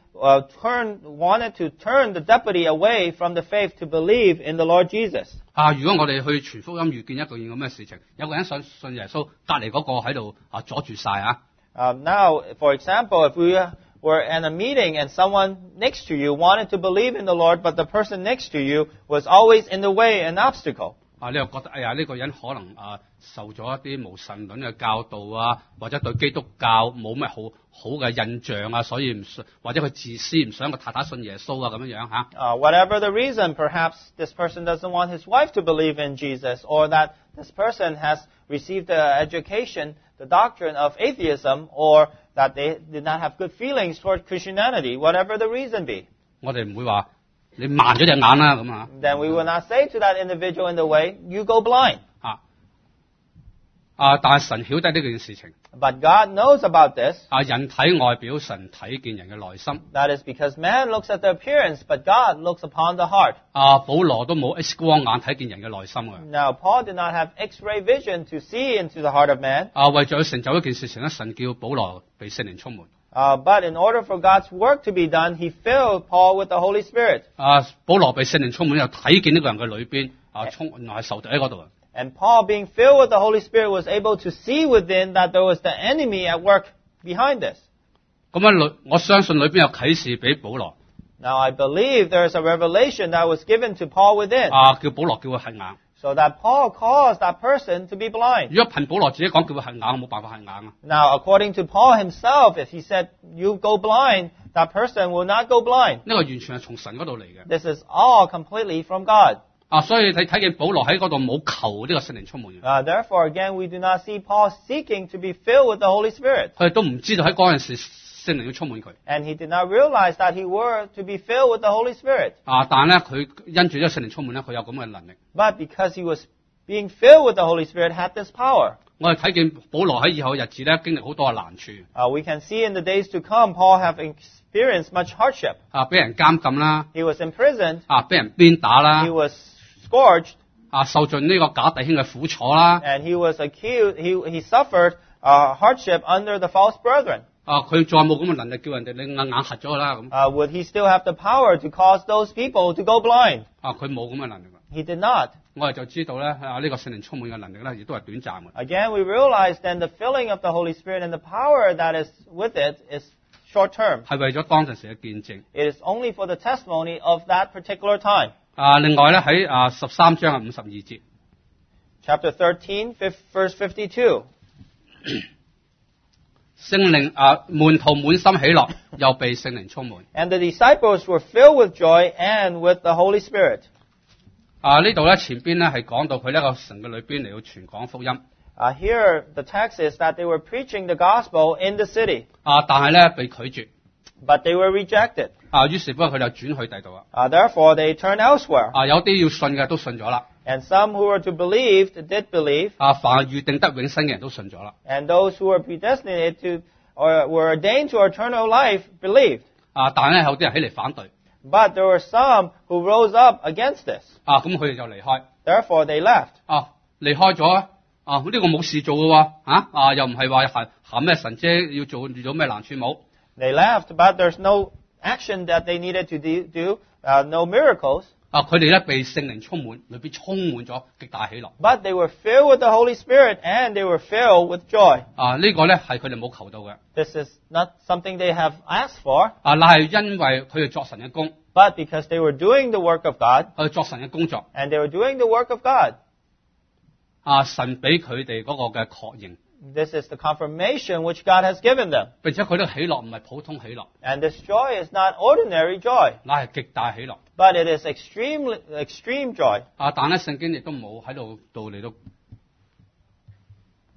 to turn the deputy away from the faith to believe in the Lord Jesus. 如果我哋去傳福音遇見一個咁嘅事情，有個人想信耶穌，隔離嗰個喺度阻住晒啊！ Now, for example, if we were in a meeting and someone next to you wanted to believe in the Lord, but the person next to you was always in the way, an obstacle. 你又覺得呢個人可能受咗一啲無神論嘅教導啊，或者對基督教冇咩好嘅印象啊，所以唔信，或者佢自私唔想個太太信耶穌啊咁樣嚇。 Whatever the reason, perhaps this person doesn't want his wife to believe in Jesus, or that this person has received the education, the doctrine of atheism, or that they did not have good feelings toward Christianity, whatever the reason be. 我哋唔會話你盲咗隻眼啦咁啊。 Then we will not say to that individual in the way, you go blind. 但係神曉得呢件事情。 But God knows about this. 人睇外表，神睇見人嘅內心。 That is because man looks at the appearance, but God looks upon the heart. 保羅都冇 X 光眼睇見人嘅內心嘅。 Now, Paul did not have X-ray vision to see into the heart of man. 為咗成就一件事情咧，神叫保羅被聖靈充滿。 But in order for God's work to be done, he filled Paul with the Holy Spirit. 保羅被聖靈充滿，又睇見呢個人嘅裏邊原來係仇敵喺嗰度。 And Paul, being filled with the Holy Spirit, was able to see within that there was the enemy at work behind this. 咁我相信裏邊有啟示俾保羅。 Now, I believe there is a revelation that was given to Paul within. 叫保羅叫佢瞎眼。 So that Paul caused that person to be blind. 如果憑保羅自己講叫佢瞎眼，我冇辦法瞎眼啊。 Now, according to Paul himself, if he said, you go blind, that person will not go blind. 呢個完全係從神嗰度嚟嘅。 This is all completely from God. 所以你睇見保羅喺嗰度冇求呢個聖靈充滿嘅。 Therefore, again, we do not see Paul seeking to be filled with the Holy Spirit. 佢都唔知道喺嗰陣時聖靈要充滿佢。 And he did not realize that he were to be filled with the Holy Spirit. 但係咧，佢因住呢個聖靈充滿咧，佢有咁嘅能力。 But because he was being filled with the Holy Spirit, had this power. 我哋睇見保羅喺以後嘅日子咧，經歷好多嘅難處。 We can see in the days to come, Paul have experienced much hardship. 俾人監禁啦。 He was imprisoned. 俾人鞭打啦。 He was scourged. 受盡呢個假弟兄嘅苦楚啦。 And he was accused. He suffered hardship under the false brethren. 佢再冇咁嘅能力叫人哋你眼瞎咗佢啦咁。 Would he still have the power to cause those people to go blind? 佢冇咁嘅能力。 He did not. 我哋就知道咧，呢個聖靈充滿嘅能力咧，亦都係短暫嘅。 Again, we realize then the filling of the Holy Spirit and the power that is with it is short term. 係為咗當陣時嘅見證。 It is only for the testimony of that particular time. 另外咧喺13章嘅52節。 Chapter 13, verse 52. 聖靈門徒滿心喜樂，又被聖靈充滿。 And the disciples were filled with joy and with the Holy Spirit. 呢度咧前邊咧係講到佢呢個城嘅裏邊嚟到傳講福音。 Here, the text is that they were preaching the gospel in the city. 但係咧被拒絕。 But they were rejected. 於是乎佢就轉去第度啦。 Therefore, they turned elsewhere. 有啲要信嘅都信咗啦。 And some who were to believe did believe. 凡預定得永生嘅人都信咗啦。 And those who were predestinated to, or were ordained to eternal life, believed. 但係咧有啲人起嚟反對。 But there were some who rose up against this. 咁佢哋就離開。 Therefore, they left. 離開咗呢個冇事做嘅喎。又唔係話行咩神蹟要做咩難處冇。 They left, but there's no action that they needed to do, no miracles. 佢哋咧被聖靈充滿，裏邊充滿咗極大喜樂。 But they were filled with the Holy Spirit and they were filled with joy. 呢個咧係佢哋冇求到嘅。 This is not something they have asked for. 乃係因為佢哋作神嘅工。 But because they were doing the work of God. 佢作神嘅工作。 And they were doing the work of God. 神俾佢哋嗰個嘅確認。 This is the confirmation which God has given them. 並且佢呢個喜樂唔係普通喜樂。 And this joy is not ordinary joy. 乃係極大喜樂。 But it is extreme joy. 但係聖經亦都冇喺度嚟到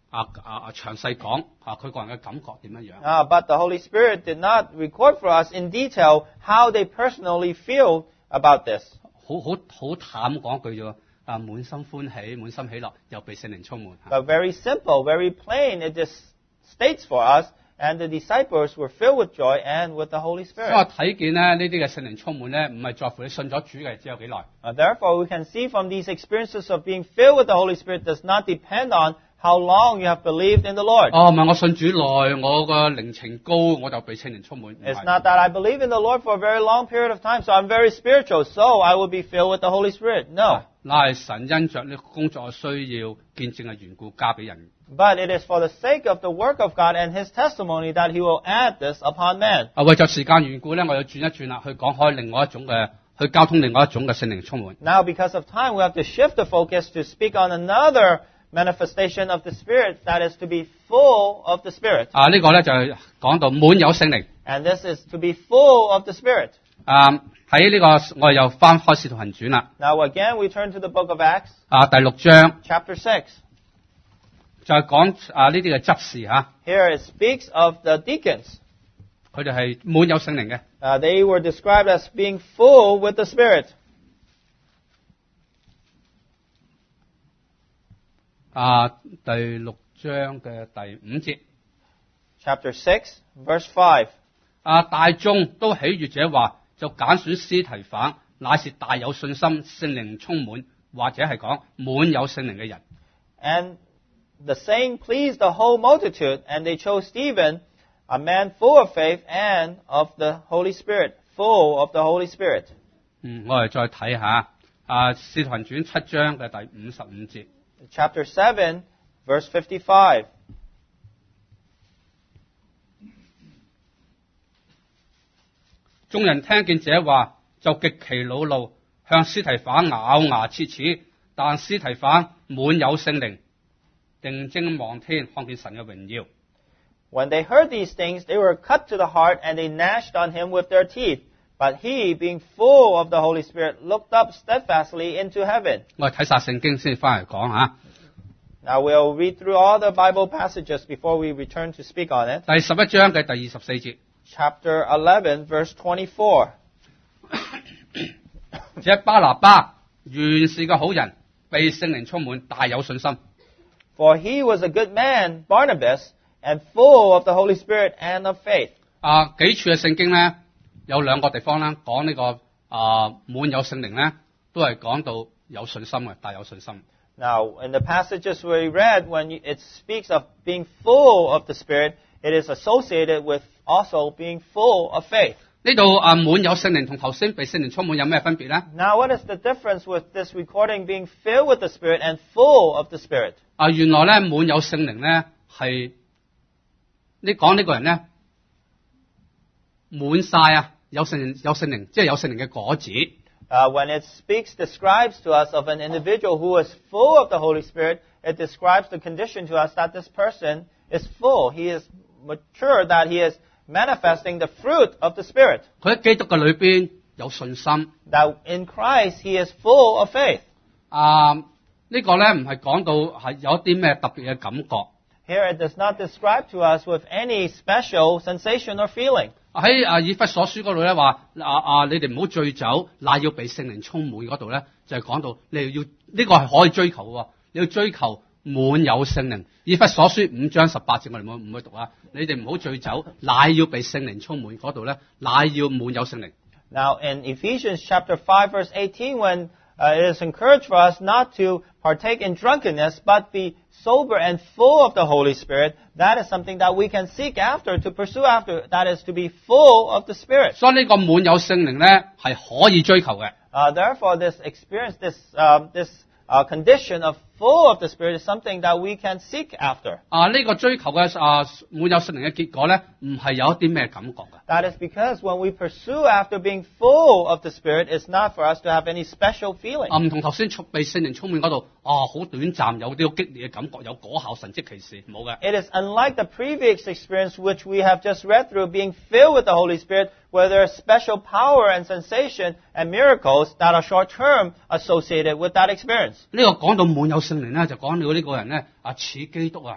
詳細講佢個人嘅感覺點樣樣。 But the Holy Spirit did not record for us in detail how they personally feel about this. 好淡講句啫，滿心歡喜，滿心喜樂，又被聖靈充滿。 But very simple, very plain, it just states for us, and the disciples were filled with joy and with the Holy 所以我 Spirit. 睇見咧呢啲嘅聖靈充滿咧，唔係在乎你信咗主嘅只有幾耐。 Therefore, we can see from these experiences of being filled with the Holy Spirit does not depend on how long you have believed in the Lord. 唔係我信主耐，我個靈情高，我就被聖靈充滿。唔 It's 係 not that I believe in the Lord for a very long period of time, so I'm very spiritual, so I will be filled with the Holy Spirit. No. 乃係神因着呢個工作嘅需要、見證嘅緣故加俾人。 But it is for the sake of the work of God and His testimony that He will add this upon man. 為咗時間緣故咧，我要轉一轉啦，去講開另外一種嘅，去交通另外一種嘅聖靈充滿。 Now, because of time, we have to shift the focus to speak on another manifestation of the Spirit, that is to be full of the Spirit. 呢個咧就係講到滿有聖靈。 And this is to be full of the Spirit. 喺呢個我哋又翻開使徒行傳啦。 Now, again, we turn to the book of Acts, 第6章 chapter 6. 就係講呢啲嘅執事嚇， Here it speaks of the deacons. 佢哋係滿有聖靈嘅。 They were described as being full with the Spirit. 第6章嘅第5節， Chapter 6, verse 5. 大眾都喜悅這話，就揀選司提反，乃是大有信心、聖靈充滿，或者係講滿有聖靈嘅人。 And the saying pleased the whole multitude, and they chose Stephen, a man full of faith and of the Holy Spirit, full of the Holy Spirit. 我哋再睇下使徒行傳7章嘅第55節。 Chapter 7, verse 55. 眾人聽見這話，就極其惱怒，向司提反咬牙切齒。但司提反滿有聖靈，定睛望天，看見神嘅榮耀。 When they heard these things, they were cut to the heart, and they gnashed on him with their teeth. But he, being full of the Holy Spirit, looked up steadfastly into heaven. 我哋睇晒聖經先翻嚟講嚇。 Now we'll read through all the Bible passages before we return to speak on it. 第11章嘅第24節， Chapter 11, verse 24. 這巴拿巴原是個好人，被聖靈充滿，大有信心。 For he was a good man, Barnabas, and full of the Holy Spirit and of faith. 幾處嘅聖經咧，有兩個地方咧講呢個滿有聖靈咧，都係講到有信心嘅，大有信心。 Now, in the passages we read, when it speaks of being full of the Spirit, it is associated with also being full of faith. 呢度滿有聖靈同頭先被聖靈充滿有咩分別咧？ Now, what is the difference with this recording being filled with the Spirit and full of the Spirit? 原來咧滿有聖靈咧係你講呢個人咧滿晒有聖靈，即係有聖靈嘅果子。 When it describes to us of an individual who is full of the Holy Spirit, it describes the condition to us that this person is full. He is mature, that he is manifesting the fruit of the Spirit. 佢喺基督嘅裏邊有信心。 That in Christ he is full of faith. 呢個咧唔係講到係有啲咩特別嘅感覺。 Here it does not describe to us with any special sensation or feeling. 喺以弗所書嗰度咧話你哋唔好醉酒，乃要被聖靈充滿嗰度咧，就係講到你要呢個係可以追求嘅喎，你要追求滿有聖靈。以弗所書5章18節我哋唔會讀啊，你哋唔好醉酒，乃要被聖靈充滿嗰度咧，乃要滿有聖靈。 Now in Ephesians chapter 5 verse 18, when it is encouraged for us not to partake in drunkenness, but be sober and full of the Holy Spirit, that is something that we can seek after, to pursue after, that is to be full of the Spirit. 所以呢個滿有聖靈咧係可以追求嘅。 Therefore, this experience, this condition of full of the Spirit is something that we can seek after. 呢個追求嘅滿有聖靈嘅結果咧，唔係有一啲咩感覺嘅。 That is because when we pursue after being full of the Spirit, it's not for us to have any special feeling. 唔同頭先被聖靈充滿嗰度，好短暫，有啲好激烈嘅感覺，有果效神蹟奇事，冇嘅。 It is unlike the previous experience which we have just read through, being filled with the Holy Spirit, where there is special power and sensation and miracles that are short-term associated with that experience. 呢個講到滿有聖靈咧，就講到呢個人咧似基督啊。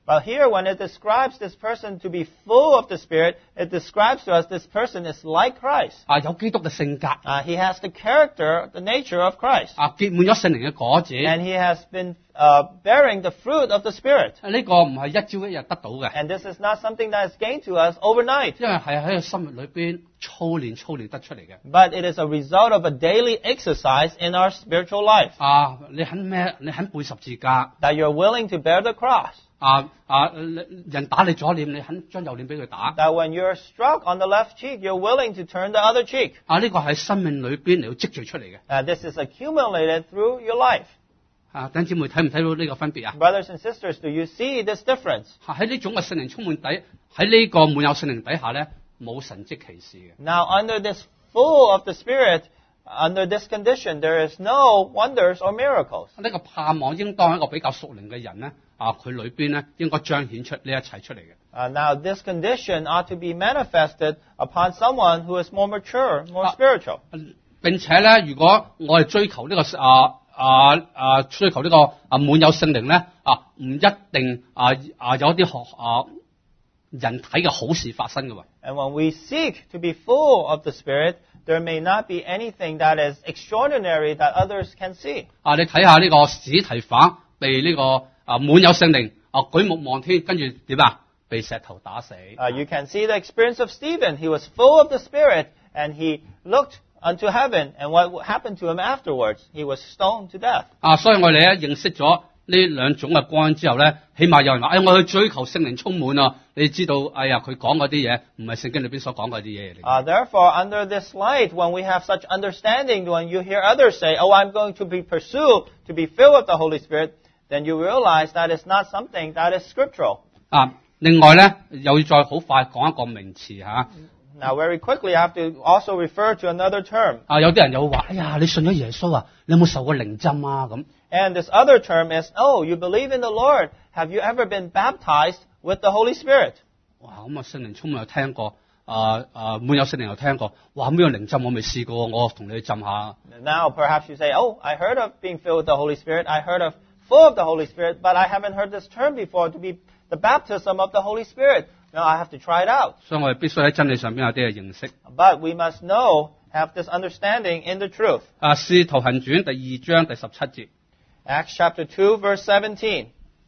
But here, when it describes this person to be full of the Spirit, it describes to us this person is like Christ. 有基督嘅性格， He has the character, the nature of Christ. 結滿咗聖靈嘅果子。 And he has been bearing the fruit of the Spirit. 呢個唔係一朝一日得到嘅， And this is not something that is gained to us overnight. 因為係喺個生活裏邊操練得出嚟嘅。 But it is a result of a daily exercise in our spiritual life. 你肯咩？你肯背十字架？ That you're willing to bear the cross. 人打你左臉，你肯將右臉俾佢打？ That when you're struck on the left cheek, you're willing to turn the other cheek. 呢個喺生命裏邊嚟到積聚出嚟嘅。 This is accumulated through your life. 弟兄姊妹睇唔睇到呢個分別啊？ Brothers and sisters, do you see this difference? 喺呢種嘅聖靈充滿底，喺呢個滿有聖靈底下咧，冇神蹟奇事嘅。 Now, under this full of the Spirit, under this condition, there is no wonders or miracles. 呢個盼望應當係一個比較屬靈嘅人咧，佢裏邊咧應該彰顯出呢一切出嚟嘅。 Now, this condition ought to be manifested upon someone who is more mature, more spiritual. 並且咧，如果我哋追求呢個追求呢個滿有聖靈咧，唔一定有一啲人體嘅好事發生嘅喎。 And when we seek to be full of the Spirit, there may not be anything that is extraordinary that others can see. 你睇下呢個史提反被呢個滿有聖靈舉目望天，跟住點啊？被石頭打死。 You can see the experience of Stephen. He was full of the Spirit, and he looked unto heaven. And what happened to him afterwards? He was stoned to death. 所以我哋咧認識咗呢兩種嘅光之後咧，起碼有人話：我去追求聖靈充滿啊！你知道，佢講嗰啲嘢唔係聖經裏邊所講嗰啲嘢嚟。 Therefore, under this light, when we have such understanding, when you hear others say, "Oh, I'm going to be pursued to be filled with the Holy Spirit," then you realize that it's not something that is scriptural. 另外咧，又要再好快講一個名詞嚇。 Now, very quickly, I have to also refer to another term. 有啲人又話：你信咗耶穌啊？你有冇受過靈浸啊？咁。 And this other term is, "Oh, you believe in the Lord. Have you ever been baptized with the Holy Spirit?" 哇！咁聖靈充滿又聽過，滿有聖靈又聽過。哇！咁樣靈浸我未試過，我同你去浸下。 Now, perhaps you say, "Oh, I heard of being filled with the Holy Spirit. I heard of full of the Holy Spirit, but I haven't heard this term before to be the baptism of the Holy Spirit. Now, I have to try it out." 所以我哋必須喺真理上邊有啲嘅認識。 But we must have this understanding in the truth. 使徒行傳第2章第17節。 Acts chapter 2, verse 17.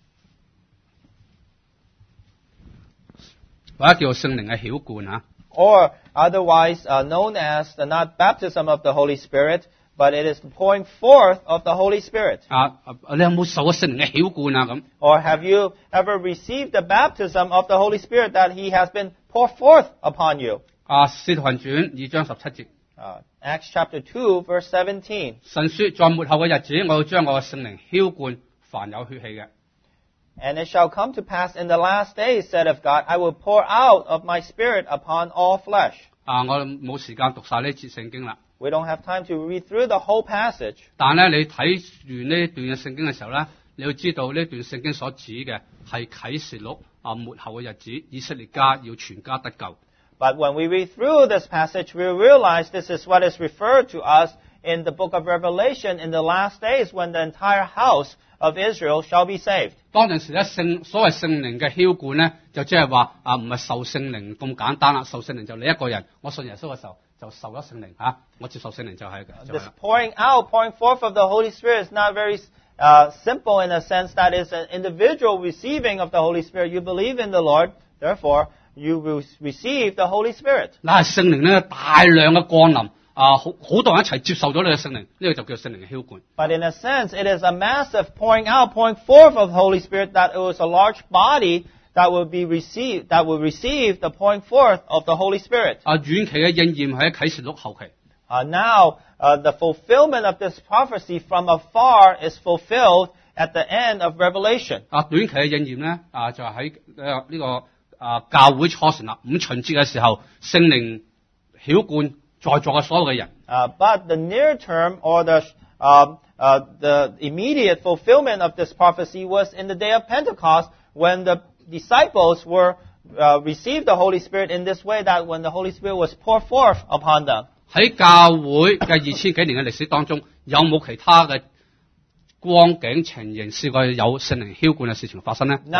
或者叫做聖靈嘅曉冠啊。 Or otherwise known as the not baptism of the Holy Spirit, but it is the pouring forth of the Holy Spirit. 你有冇受過聖靈嘅曉冠啊？咁 Or have you ever received the baptism of the Holy Spirit that He has been poured forth upon you? 使徒行傳2章17節。 Acts chapter 2, verse 17. 神說：在末後嘅日子，我要將我嘅聖靈曉冠凡有血氣嘅。 And it shall come to pass in the last days, said of God, I will pour out of my Spirit upon all flesh. 我冇時間讀晒呢節聖經啦。 We don't have time to read through the whole passage. 但係咧，你睇完呢段嘅聖經嘅時候咧，你要知道呢段聖經所指嘅係啟示錄末後嘅日子，以色列家要全家得救。 But when we read through this passage, we realize this is what is referred to us in the book of Revelation in the last days when the entire house of Israel shall be saved. 當陣時咧，所謂聖靈嘅澆灌咧，就即係話唔係受聖靈咁簡單啦。受聖靈就你一個人，我信耶穌嘅時候就受咗聖靈我接受聖靈就係。 This pouring forth of the Holy Spirit is not very simple in a sense that it's an individual receiving of the Holy Spirit. You believe in the Lord, therefore you will receive the Holy Spirit. 嗱，係聖靈咧大量嘅降臨。好多人一齊接受咗你嘅聖靈，呢個就叫聖靈嘅澆灌。 But in a sense, it is a massive pouring forth of the Holy Spirit that it was a large body that will receive the pouring forth of the Holy Spirit. 遠期嘅應驗喺啟示錄後期。 Now, the fulfillment of this prophecy from afar is fulfilled at the end of Revelation. 短期嘅應驗咧，就係喺呢個教會初成立五旬節嘅時候，聖靈澆灌在座嘅所有嘅人。 But the near term or the immediate fulfillment of this prophecy was in the day of Pentecost when the disciples were received the Holy Spirit in this way that when the Holy Spirit was poured forth upon them. 喺教會嘅2000幾年嘅歷史當中，有冇其他嘅光景情形試過有聖靈澆灌嘅事情發生呢？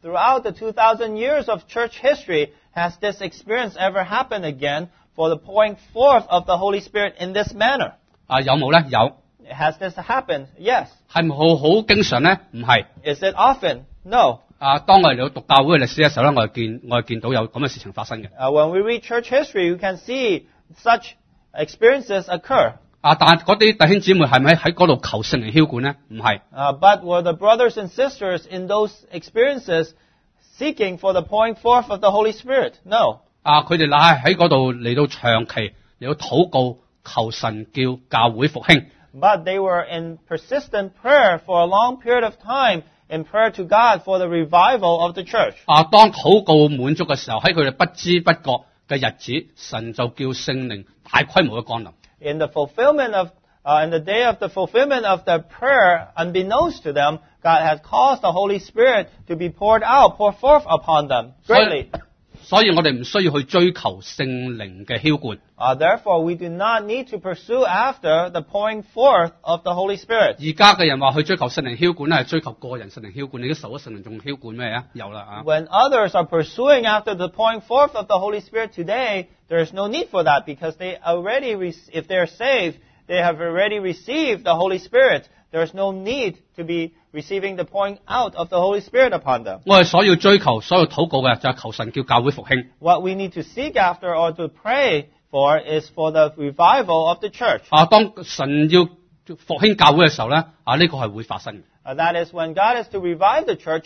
throughout the 2,000 years of church history, has this experience ever happened again for the pouring forth of the Holy Spirit in this manner? 有冇咧？有。 Has this happened? Yes. 係咪好經常咧？唔係。 Is it often? No. 當我哋嚟到讀教會嘅歷史嘅時候咧，我哋見到有咁嘅事情發生嘅。 When we read church history, you can see such experiences occur. 但係嗰啲弟兄姊妹係咪喺嗰度求聖靈澆灌咧？唔係。 But were the brothers and sisters in those experiences seeking for the pouring forth of the Holy Spirit? No. 佢哋乃係喺嗰度嚟到長期嚟到禱告，求神叫教會復興。 But they were in persistent prayer for a long period of time in prayer to God for the revival of the church. 當禱告滿足嘅時候，喺佢哋不知不覺嘅日子，神就叫聖靈大規模嘅降臨。 In the fulfillment of, in the day of the fulfillment of their prayer, unbeknownst to them, God had caused the Holy Spirit to be poured forth upon them greatly. 所以我哋唔需要去追求聖靈嘅澆灌。 Therefore, we do not need to pursue after the pouring forth of the Holy Spirit. 而家嘅人話去追求聖靈澆灌咧，係追求個人聖靈澆灌。你都受咗聖靈仲澆灌咩啊？有啦 When others are pursuing after the pouring forth of the Holy Spirit today, there is no need for that because they already, if they are saved, they have already received the Holy Spirit. There is no need to be receiving the pouring out of the Holy Spirit upon them. 我哋所要追求、所要禱告嘅就係求神叫教會復興。 What we need to seek after or to pray for is for the revival of the church. 當神要復興教會嘅時候咧，呢個係會發生嘅。 That is when God is to revive the church,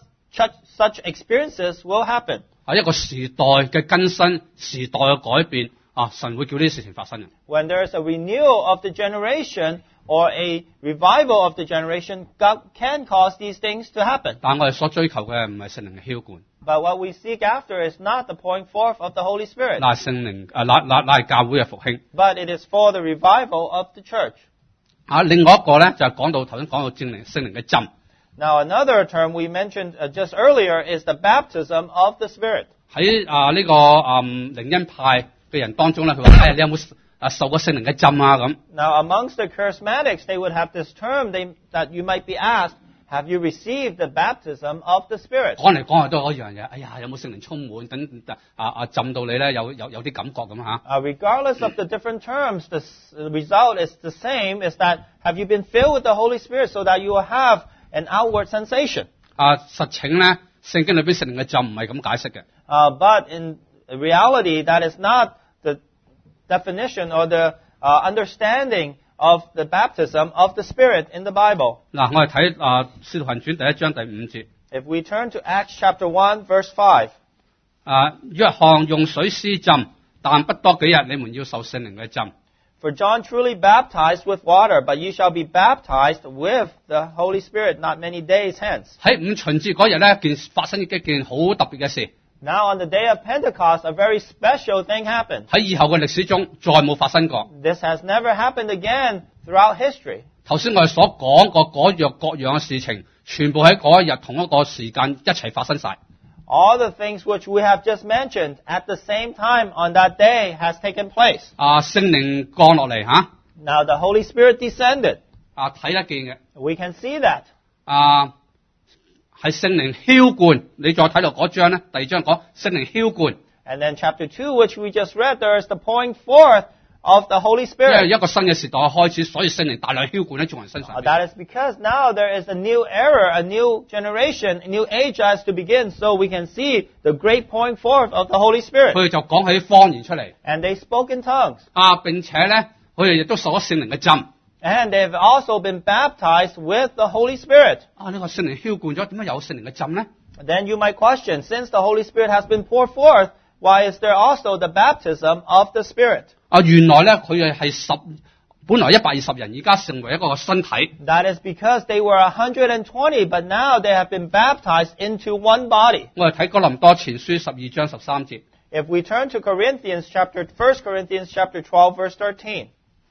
such experiences will happen. 一個時代嘅更新、時代嘅改變，神會叫呢啲事情發生嘅。 When there is a renewal of the generation or a revival of the generation, God can cause these things to happen. 但我哋所追求嘅唔係聖靈嘅澆灌， But what we seek after is not the pouring forth of the Holy Spirit, 乃係聖靈乃係教會嘅復興。 but it is for the revival of the church. 另外一個咧就係頭先講到聖靈嘅浸。 Now, another term we mentioned just earlier is the baptism of the Spirit. 喺呢個靈恩派嘅人當中咧，佢話：你有冇受過聖靈嘅浸啊？咁 Now, amongst the charismatics, they would have this term that you might be asked, have you received the baptism of the Spirit? 講嚟講去都係一樣嘢。有冇聖靈充滿？等浸到你咧有啲感覺咁嚇。 Regardless of the different terms, the result is the same, is that have you been filled with the Holy Spirit so that you will have an outward sensation? 實情咧，聖經裏邊聖靈嘅浸唔係咁解釋嘅。 But in reality, that is not the definition or the understanding of the baptism of the Spirit in the Bible. 我哋睇《使徒行傳》第1章第5節。 If we turn to Acts chapter 1, verse 5. 約翰用水施浸，但不多幾日，你們要受聖靈嘅浸。 For John truly baptized with water, but you shall be baptized with the Holy Spirit not many days hence. 喺五旬節嗰日咧，發生一件好特別嘅事。 Now on the day of Pentecost, a very special thing happened. 喺以後嘅歷史中，再冇發生過。 This has never happened again throughout history. 頭先我哋所講過各樣嘅事情，全部喺嗰一日同一個時間一齊發生晒。 All the things which we have just mentioned at the same time on that day has taken place. 聖靈降落嚟嚇。 Now the Holy Spirit descended. 睇得見嘅。 We can see that. 係聖靈澆灌。你再睇落嗰章咧，第2章講聖靈澆灌。 And then chapter 2, which we just read, there is the pouring forth of the Holy 因為 Spirit. 一個新嘅時代開始，所以聖靈大量澆灌喺眾人身上。 That is because now there is a new era, a new generation, a new age has to begin, so we can see the great pouring forth of the Holy Spirit. 佢哋就講起方言出嚟。 And they spoke in tongues. 並且咧，佢哋亦都受咗聖靈嘅浸。 And they've also been baptized with the Holy Spirit. 呢個聖靈澆灌咗，點解有聖靈嘅浸咧？ Then you might question, since the Holy Spirit has been poured forth, why is there also the baptism of the Spirit? 原來咧佢哋係本來120人，而家成為一個身體。 That is because they were 120, but now they have been baptized into one body. 我哋睇哥林多前書12章13節。 If we turn to 1 Corinthians chapter 12, verse 13.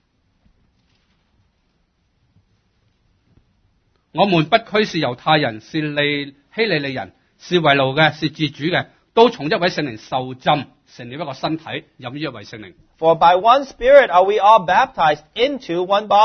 我們不拘是猶太人，是希利尼人，是為奴嘅，是自主嘅，都從一位聖靈受浸，成了一個身體，飲於一位聖靈。 For by one Spirit are we all baptized into one body,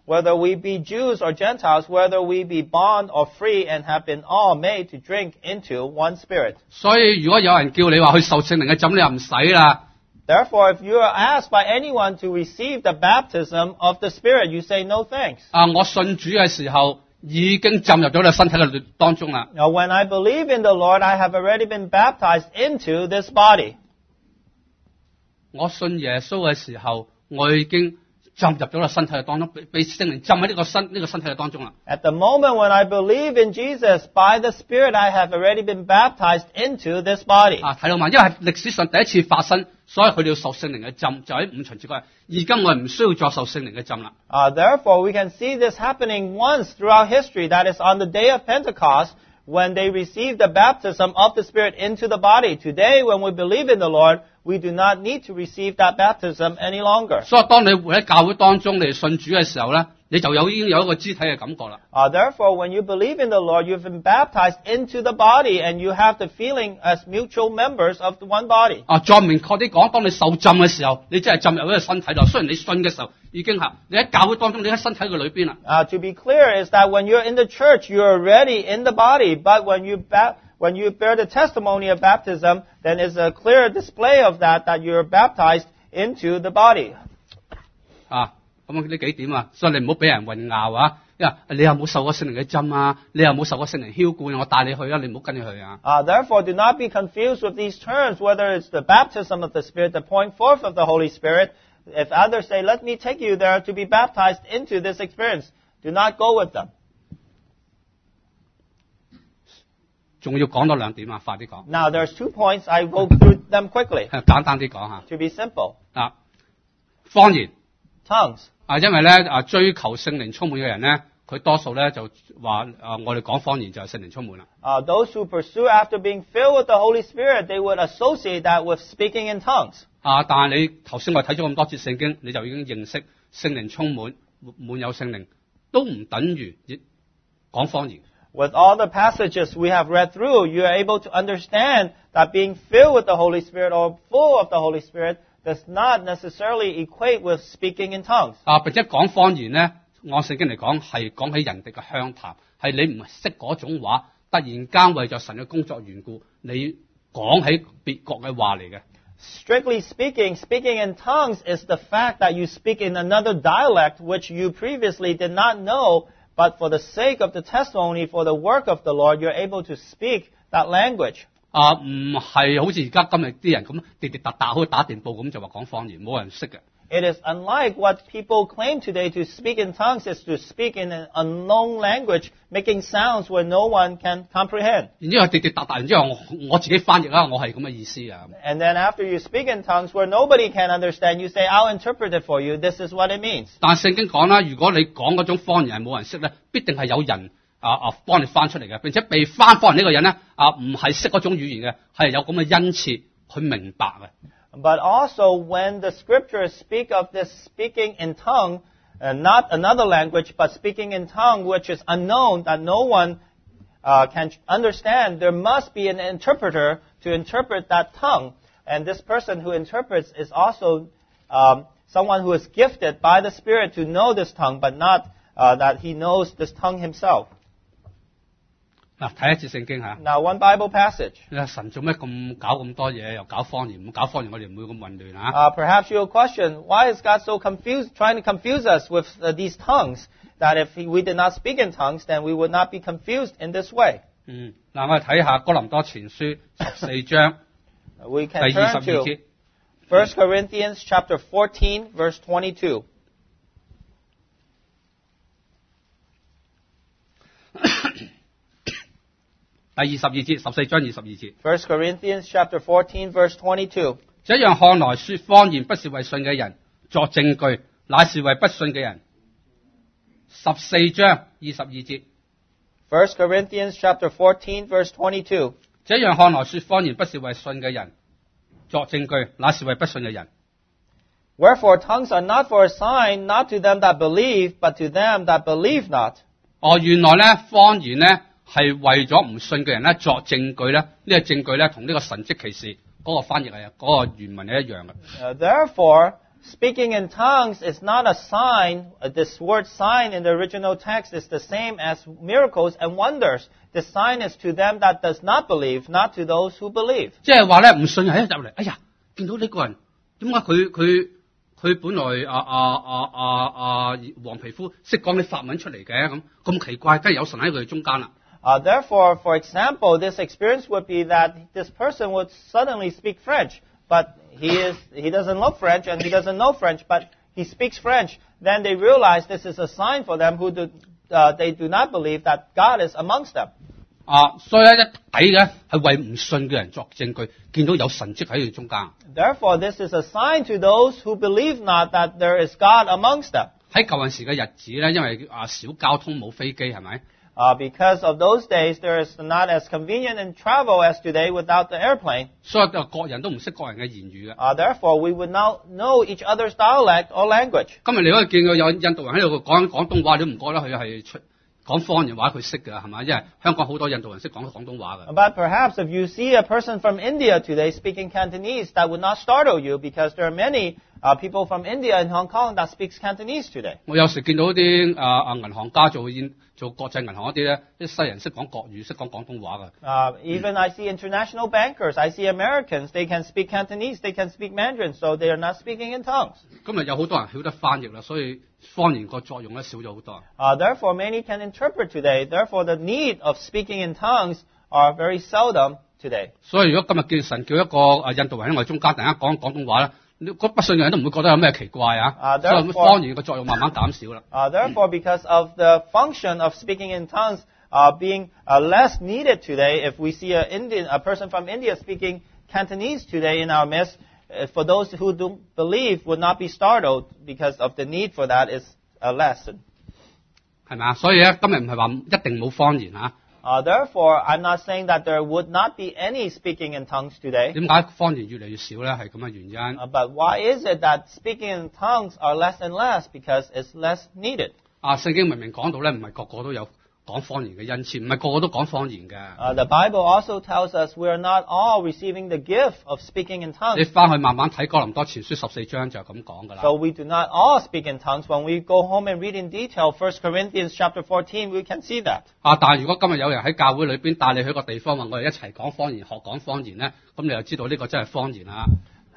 whether we be Jews or Gentiles, whether we be bond or free, and have been all made to drink into one Spirit. 所以如果有人叫你話去受聖靈嘅浸，你又唔使啦。 Therefore, if you are asked by anyone to receive the baptism of the Spirit, you say no thanks. 我信主嘅時候已經浸入咗你身體嘅當中啦。 Now, when I believe in the Lord, I have already been baptized into this body. 我信耶穌嘅時候，我已經浸入咗個身體嘅當中，被聖靈浸喺呢個身體嘅當中啦。 At the moment when I believe in Jesus, by the Spirit, I have already been baptized into this body. 睇到嘛？因為係歷史上第一次發生，所以佢哋要受聖靈嘅浸，就喺五旬節嗰日。而家我哋唔需要再受聖靈嘅浸啦。 Therefore, we can see this happening once throughout history. That is on the day of Pentecost, when they received the baptism of the Spirit into the body. Today, when we believe in the Lord, we do not need to receive that baptism any longer. 所以當你活喺教會當中，你信主嘅時候咧，你就已經有一個肢體嘅感覺啦。 Therefore, when you believe in the Lord, you've been baptized into the body, and you have the feeling as mutual members of the one body. 再明確啲講，當你受浸嘅時候，你真係浸入喺個身體度。雖然你信嘅時候已經係你喺教會當中，你喺身體嘅裏邊啦。 To be clear is that when you're in the church, you're already in the body, but when you bear the testimony of baptism, then it's a clear display of that you're baptized into the body. 咁呢幾點啊，所以你唔好俾人混淆啊！因為你有冇受過聖靈嘅浸啊？你有冇受過聖靈澆灌？我帶你去啊！你唔好跟你去啊！ Therefore, do not be confused with these terms, whether it's the baptism of the Spirit, the pouring forth of the Holy Spirit. If others say, let me take you there to be baptized into this experience, do not go with them. 仲要講多兩點啊，快啲講。 Now, there's 2 points. I go through them quickly. 簡單啲講下。 To be simple. 方言。 Tongues. 因為咧追求聖靈充滿嘅人咧，佢多數咧就話我哋講方言就係聖靈充滿啦。 Those who pursue after being filled with the Holy Spirit, they would associate that with speaking in tongues. 但係你頭先我睇咗咁多節聖經，你就已經認識聖靈充滿，滿有聖靈，都唔等於講方言。 With all the passages we have read through, you are able to understand that being filled with the Holy Spirit or full of the Holy Spirit does not necessarily equate with speaking in tongues. 並且講方言咧，按聖經嚟講係講起人哋嘅鄉談，係你唔識嗰種話，突然間為咗神嘅工作緣故，你講起別國嘅話嚟嘅。 Strictly speaking, speaking in tongues is the fact that you speak in another dialect which you previously did not know, but for the sake of the testimony, for the work of the Lord, you're able to speak that language. 唔係好似而家今日啲人咁滴滴答答好似打電報咁就話講方言，冇人識嘅。 It is unlike what people claim today to speak in tongues is to speak in an unknown language, making sounds where no one can comprehend. 然之後滴滴答答，然之後我自己翻譯啦，我係咁嘅意思啊。 And then after you speak in tongues where nobody can understand, you say, I'll interpret it for you. This is what it means. 但聖經講啦，如果你講嗰種方言係冇人識咧，必定係有人幫你翻出嚟嘅，並且被翻方言呢個人咧唔係識嗰種語言嘅，係有咁嘅恩賜去明白嘅。 But also, when the scriptures speak of this speaking in tongue, not another language, but speaking in tongue which is unknown, that no one can understand, there must be an interpreter to interpret that tongue. And this person who interprets is also someone who is gifted by the Spirit to know this tongue, but not that he knows this tongue himself. 睇一節聖經嚇。 Now, one Bible passage. 神做咩咁搞咁多嘢，又搞方言？唔搞方言，我哋唔會咁混亂嚇。 Perhaps you'll question, why is God so confused, trying to confuse us with these tongues? That if we did not speak in tongues, then we would not be confused in this way. 我哋睇下哥林多前書14章 We 第 can turn 22 to 節。 1 Corinthians chapter 14, verse 22. 第22節，14章22節。 1 Corinthians chapter 14, verse 22. 這樣看來，說方言不是為信嘅人作證據，乃是為不信嘅人。14章22節。 1 Corinthians chapter 14, verse 22. 這樣看來，說方言不是為信嘅人作證據，乃是為不信嘅人。 Wherefore tongues are not for a sign, not to them that believe, but to them that believe not. 原來咧方言咧係為咗唔信嘅人咧作證據咧，呢個證據咧同呢個神蹟奇事嗰個翻譯係嗰個原文係一樣嘅。 Therefore, speaking in tongues is not a sign. This word sign in the original text is the same as miracles and wonders. The sign is to them that does not believe, not to those who believe. 即係話咧，唔信人一入嚟，哎呀，見到呢個人，點解佢本來黃皮膚識講啲法文出嚟嘅咁奇怪，梗係有神喺佢哋中間啦。 Therefore, for example, this experience would be that this person would suddenly speak French, but he doesn't look French and he doesn't know French, but he speaks French. Then they realize this is a sign for them they do not believe that God is amongst them. 所以咧一睇嘅係為唔信嘅人作證據，見到有神蹟喺佢中間。 Therefore, this is a sign to those who believe not that there is God amongst them. 喺舊陣時嘅日子咧，因為少交通冇飛機係咪？ Because of those days, there is not as convenient in travel as today without the airplane. 所以各人都唔識各人嘅言語嘅。 Therefore, we would not know each other's dialect or language. 今日你可以見到有印度人喺度講廣東話，你都唔覺得佢係講方言話佢識㗎係咪？因為香港好多印度人識講廣東話嘅。 But perhaps if you see a person from India today speaking Cantonese, that would not startle you because there are many people from India and Hong Kong that speaks Cantonese today. 我有時見到啲銀行家做國際銀行嗰啲咧，啲西人識講國語，識講廣東話嘅。 Even I see international bankers, I see Americans, they can speak Cantonese, they can speak Mandarin, so they are not speaking in tongues. 今日有好多人曉得翻譯啦，所以方言個作用咧少咗好多。 Therefore, many can interpret today. Therefore, the need of speaking in tongues are very seldom today. 所以如果今日見神叫一個印度人喺我哋中間，突然間講廣東話咧。不信嘅人都唔會覺得有咩奇怪啊，所以方言嘅作用慢慢減少啦。 Therefore, because of the function of speaking in tongues being less needed today, if we see a person from India speaking Cantonese today in our midst, for those who don't believe would not be startled because of the need for that is lessened. 係咪啊？所以咧，今日唔係話一定冇方言啊。 Therefore, I'm not saying that there would not be any speaking in tongues today. 點解方言越嚟越少咧？係咁嘅原因。 But why is it that speaking in tongues are less and less? Because it's less needed. 聖經明明講到咧，唔係個個都有講方言嘅恩賜，唔係個個都講方言嘅。 The Bible also tells us we are not all receiving the gift of speaking in tongues. 你翻去慢慢睇哥林多前書14章就係咁講㗎啦。 So we do not all speak in tongues. When we go home and read in detail 1 Corinthians chapter 14, we can see that. 但係如果今日有人喺教會裏邊帶你去個地方話我哋一齊講方言，學講方言咧，咁你就知道呢個真係方言啦。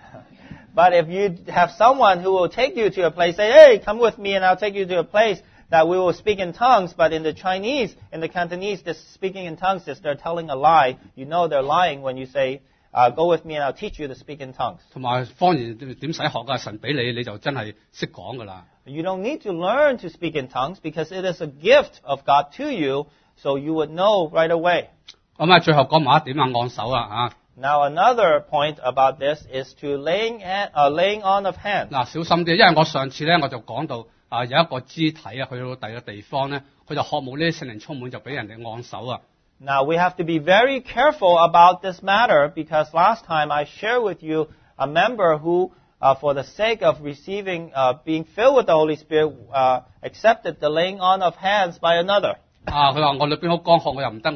But if you have someone who will take you to a place, say, hey, come with me and I'll take you to a place that we will speak in tongues, but in the Chinese, in the Cantonese, this speaking in tongues is they're telling a lie. You know they're lying when you say, go with me and I'll teach you to speak in tongues. 同埋方言點使學㗎？神俾你，你就真係識講㗎啦。 You don't need to learn to speak in tongues because it is a gift of God to you, so you would know right away. 咁啊，最後講埋一點啊，按手啊嚇。 Now another point about this is to laying on of hands. 嗱，小心啲，因為我上次咧我就講到。有一個肢體啊，去到第二個地方咧，佢就渴慕呢啲聖靈充滿，就俾人哋按手啊。 Now we have to be very careful about this matter because last time I shared with you a member who, for the sake of receiving, being filled with the Holy Spirit, accepted the laying on of hands by another. 佢話我裏邊好乾渴，我又唔得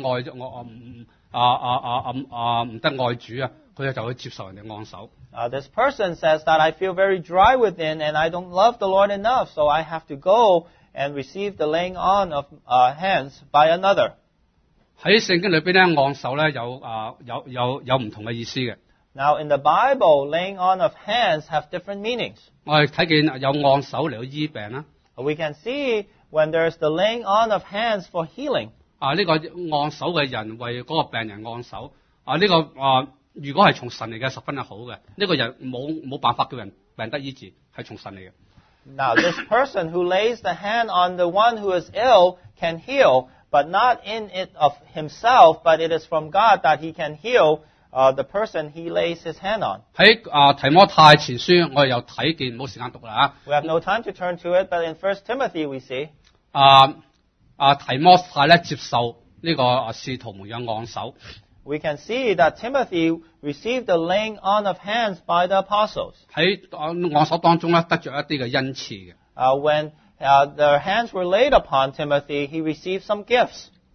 唔得愛主啊，佢就會接受人哋按手。 This person says that I feel very dry within and I don't love the Lord enough, so I have to go and receive the laying on of hands by another. 喺聖經裏邊咧，按手咧有唔同嘅意思嘅。 Now in the Bible, laying on of hands have different meanings. 我哋睇見有按手嚟到醫病啦。 We can see when there's the laying on of hands for healing. 呢個按手嘅人為嗰個病人按手。如果係從神嚟嘅，十分係好嘅。呢個人冇辦法叫人病得醫治，係從神嚟嘅。 Now, this person who lays the hand on the one who is ill can heal, but not in it of himself, but it is from God that he can heal the person he lays his hand on. 喺提摩太前書，我哋又睇見，冇時間讀啦 We have no time to turn to it, but in 1 Timothy we see. 提摩太咧接受呢個使徒們嘅按手。 We can see that Timothy received the laying on of hands by the apostles. 喺按手當中咧，得着一啲嘅恩賜嘅。 When their hands were laid upon Timothy, he received some gifts.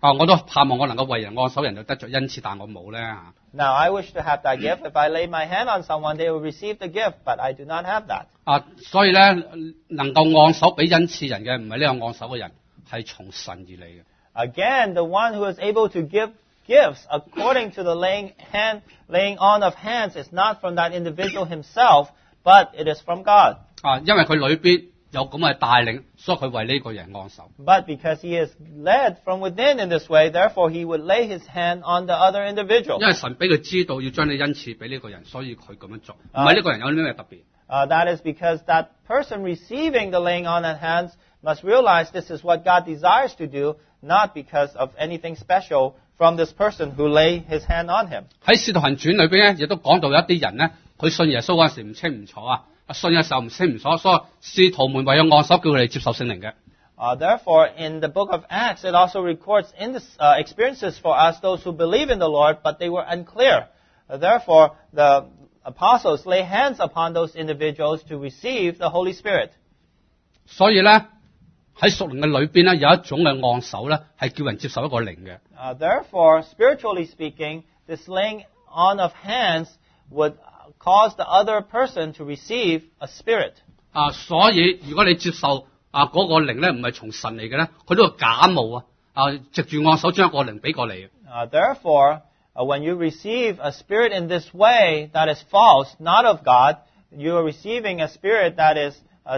我都盼望我能夠為人按手，人就得着恩賜，但我冇咧嚇。 Now, I wish to have that gift. If I lay my hand on someone, they will receive the gift, but I do not have that. 所以咧能夠按手俾恩賜人嘅，唔係呢個按手嘅人，係從神而嚟嘅。 Again, the one who is able to give gifts according to the laying on of hands is not from that individual himself, but it is from God. 因為佢裏邊有咁嘅帶領，所以佢為呢個人按手。 But because he is led from within in this way, therefore he would lay his hand on the other individual. 因為神俾佢知道要將你恩賜俾呢個人，所以佢咁樣做，唔係呢個人有啲咩特別。 That is because that person receiving the laying on of hands must realize this is what God desires to do, not because of anything special from this person who lay his hand on him. 喺《使徒行傳》裏邊咧，亦都講到有一啲人咧，佢信耶穌嗰陣時唔清唔楚信嘅時候唔清唔楚，所以使徒們為咗按手叫佢哋接受聖靈嘅。 Therefore, in the book of Acts, it also records in this experiences for us, those who believe in the Lord, but they were unclear. Therefore, the apostles lay hands upon those individuals to receive the Holy Spirit. 所以咧喺屬靈嘅裏邊咧，有一種嘅按手咧，係叫人接受一個靈嘅。 Therefore, spiritually speaking, this laying on of hands would cause the other person to receive a spirit. 所以如果你接受嗰個靈咧，唔係從神嚟嘅咧，佢都係假冒藉住按手將一個靈俾過嚟。 Therefore, when you receive a spirit in this way that is false, not of God, you are receiving a spirit that is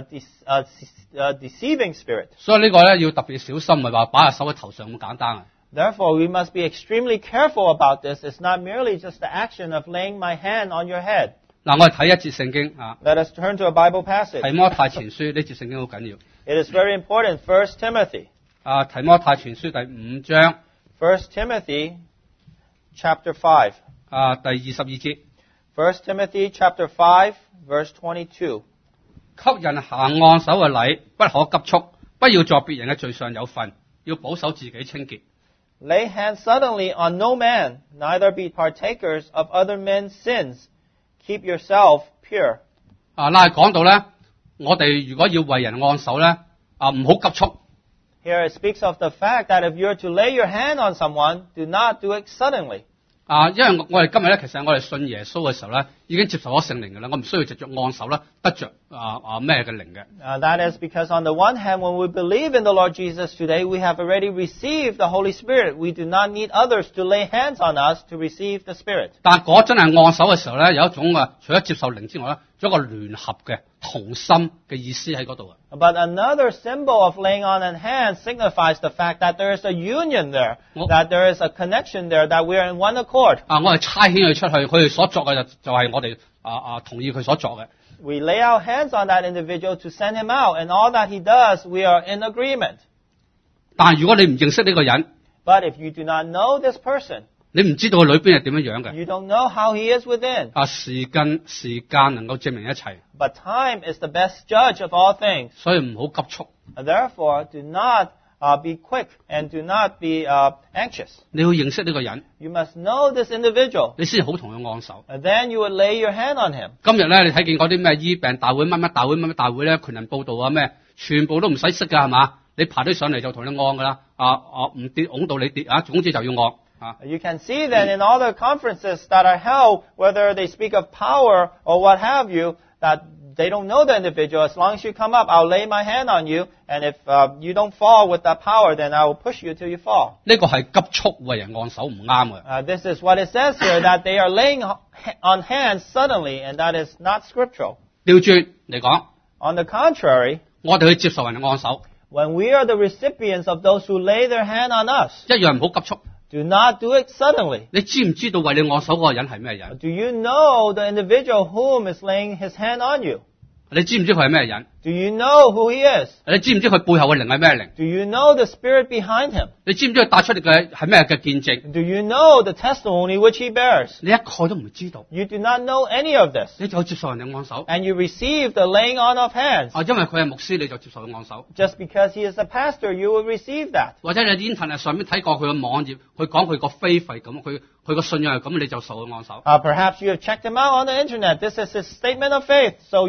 a deceiving spirit. 所以呢個咧要特別小心，唔係話擺喺手喺頭上咁簡單。 Therefore, we must be extremely careful about this. It's not merely just the action of laying my hand on your head. 我哋睇一節聖經 Let us turn to a Bible passage. 提摩太前書呢節聖經好緊要。 It is very important. 1 Timothy. 提摩太前書第5章。 1 Timothy chapter 5. 第22節。 1 Timothy chapter 5, verse 22. 給人行按手嘅禮，不可急促，不要作別人嘅罪上有份，要保守自己清潔。 Lay hands suddenly on no man, neither be partakers of other men's sins. Keep yourself pure. 講到咧，我哋如果要為人按手咧，唔好急促。 Here it speaks of the fact that if you are to lay your hand on someone, do not do it suddenly. 因為我哋今日咧，其實我哋信耶穌嘅時候咧，已經接受咗聖靈嘅啦，我唔需要藉著按手咧得着咩嘅靈嘅。 That is because on the one hand, when we believe in the Lord Jesus today, we have already received the Holy Spirit. We do not need others to lay hands on us to receive the Spirit. 但嗰真係按手嘅時候咧，有一種除咗接受靈之外咧，仲有一個聯合嘅同心嘅意思喺嗰度。 But another symbol of laying on of hands signifies the fact that there is a union there, that there is a connection there, that we are in one accord. 我哋差遣佢出去，佢哋所作嘅就係我哋同意佢所作嘅。 We lay our hands on that individual to send him out, and all that he does, we are in agreement. 但係如果你唔認識呢個人， But if you do not know this person, 你唔知道佢裏邊係點樣嘅。 you don't know how he is within. 時間能夠證明一切。 But time is the best judge of all things. 所以唔好急促。 Therefore, do not be quick and do not be anxious. 你要認識呢個人， You must know this individual. 你先好同佢按手。 And then you would lay your hand on him. 今日咧，你睇見嗰啲咩醫病大會、乜乜大會、乜乜大會咧，權能報道咩，全部都唔使識㗎，係嘛？你爬啲上嚟就同你按㗎啦。唔跌拱到你跌總之就要按。 You can see that in all the conferences that are held, whether they speak of power or what have you, that they don't know the individual. As long as you come up, I'll lay my hand on you, and if you don't fall with that power, then I will push you till you fall. 呢個係急促為人按手唔啱嘅。 This is what it says here, that they are laying on hands suddenly, and that is not scriptural. 調轉嚟講， On the contrary, 我哋去接受人按手， when we are the recipients of those who lay their hand on us, 一樣唔好急促。 do not do it suddenly. 你知唔知道為你按手嗰個人係咩人？ Do you know the individual whom is laying his hand on you? 你知唔知佢係咩人？ Do you know who he is? 你知唔知佢背後嘅靈係咩靈？ Do you know the spirit behind him? 你知唔知佢帶出嚟嘅係咩嘅見證？ Do you know the testimony which he bears? 你一概都唔知道， You do not know any of this. 你就接受人哋按手。 And you receive the laying on of hands. 因為佢係牧師，你就接受佢按手。 Just because he is a pastor, you will receive that. 或者你喺 internet 上面睇過佢嘅網頁，佢講佢個 faith 係咁，佢個信仰係咁，你就受佢按手。 Perhaps you have checked him out on the internet. This is his statement of faith. So you receive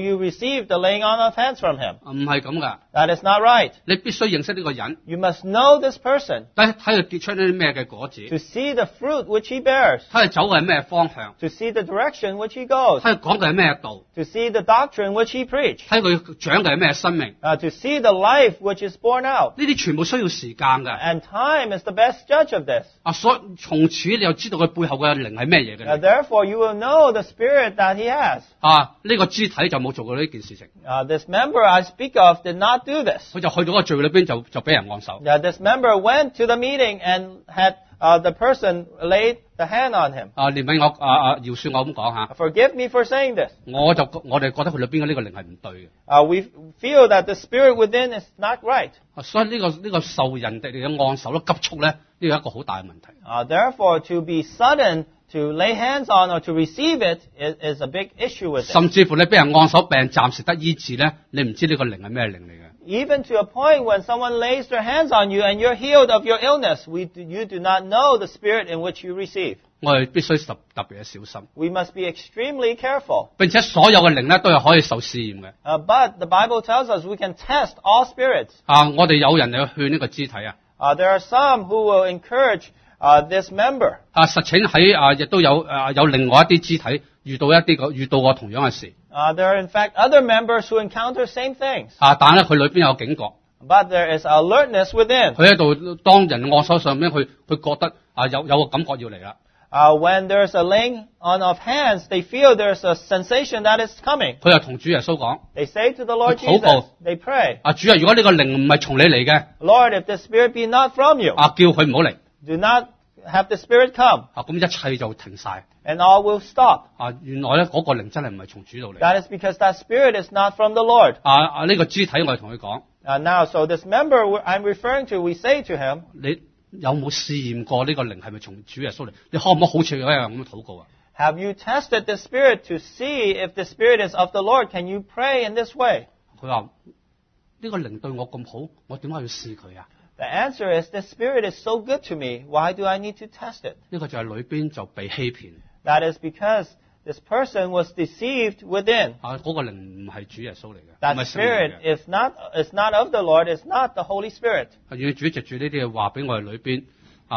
receive the laying on of hands from him. 唔係咁噶， That is not right. 你必須認識呢個人， You must know this person 睇佢結出啲咩嘅果子， to see the fruit which he bears, 睇佢走嘅係咩方向， to see the direction which he goes, 睇佢講嘅係咩道， to see the doctrine which he preached, 睇佢長嘅係咩生命， to see the life which is born out. 呢啲全部需要時間㗎。 And time is the best judge of this. 所以從此你就知道佢背後嘅靈係咩嘢嘅。 Therefore, you will know the spirit that he has. 呢個肢體就冇做過呢件事情， This member I speak of did not do this. 佢就去到個聚會裏邊就俾人按手。 This member went to the meeting and had the person laid the hand on him. 憐憫我饒恕我咁講嚇， Forgive me for saying this. 我哋覺得佢裏邊嘅呢個靈係唔對嘅。 We feel that the spirit within is not right. 所以呢個受人哋嘅按手都急促咧，呢個係一個好大嘅問題。 Therefore, to be sudden to lay hands on or to receive it is a big issue with it. 甚至乎你俾人按手，病暫時得醫治咧，你唔知呢個靈係咩靈嚟嘅。 Even to a point when someone lays their hands on you and you're healed of your illness, you do not know the spirit in which you receive. 我哋必須特別嘅小心。 We must be extremely careful. 並且所有嘅靈咧都係可以受試驗嘅。 But the Bible tells us we can test all spirits. 我哋有人嚟去勸呢個肢體啊。 There are some who will encourage this member. 實情喺亦都有另外一啲肢體遇到過同樣嘅事。 There are in fact other members who encounter same things. 但係咧佢裏邊有警覺。 But there is alertness within. 佢喺度當人按手上邊，佢覺得有個感覺要嚟啦。 When there's a laying on of hands, they feel there's a sensation that is coming. 佢就同主耶穌講： They say to the Lord 佢禱告。 Jesus, they pray, 主啊，如果呢個靈唔係從你嚟嘅， Lord, if the spirit be not from you, 叫佢唔好嚟。 do not have the spirit come, 咁一切就停晒。 and all will stop. 原來咧嗰個靈真係唔係從主度嚟。 That is because that spirit is not from the Lord. 呢個肢體我哋同佢講： Now, so this member I'm referring to, we say to him, 你有冇試驗過呢個靈係咪從主耶穌嚟？你可唔可以好似佢一樣咁樣禱告啊？ have you tested the spirit to see if the spirit is of the Lord? Can you pray in this way? 佢話：呢個靈對我咁好，我點解要試佢啊？ The answer is, the spirit is so good to me. Why do I need to test it? 呢個就係裏邊就被欺騙。 That is because this person was deceived within. 嗰個靈唔係主耶穌嚟嘅，唔 That 係聖靈 spirit 嘅。 is not of the Lord. It's not the Holy Spirit. 願主藉住呢啲嘅話俾我哋裏邊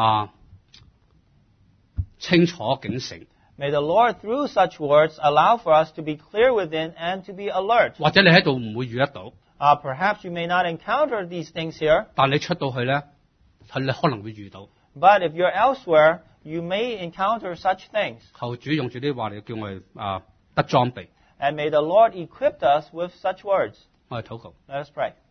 清楚警醒， May the Lord, through such words, allow for us to be clear within and to be alert. 或者你喺度唔會遇得到， Perhaps you may not encounter these things here, 但你出到去咧，係你可能會遇到。 but if you're elsewhere, you may encounter such things. 求主用住呢啲話嚟叫我哋得裝備。 And may the Lord equip us with such words. 我哋禱告， Let us pray.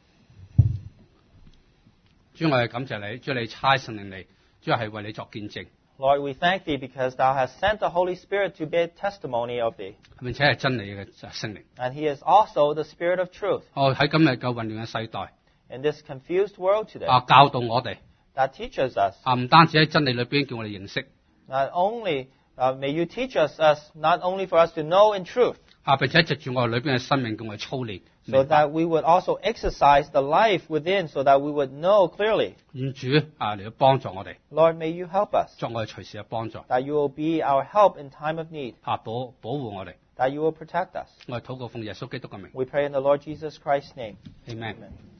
主，我哋感謝你，主你差聖靈嚟，主係為你作見證， Lord, we thank thee because thou hast sent the Holy Spirit to bear testimony of thee. 並且係真理嘅聖靈。 And he is also the Spirit of truth. 喺今日嘅混亂嘅世代， In this confused world today, 教導我哋， that teaches us. 唔單止喺真理裏邊叫我哋認識， Not only may you teach us, not only for us to know in truth, 並且藉住我哋裏邊嘅生命叫我哋操練。 so that we would also exercise the life within, so that we would know clearly. 願主嚟到幫助我哋， Lord, may you help us, 作我哋隨時嘅幫助， that you will be our help in time of need, 保護我哋。 that you will protect us. 我哋禱告奉耶穌基督嘅名 We pray in the Lord Jesus Christ's name. ，Amen。 Amen.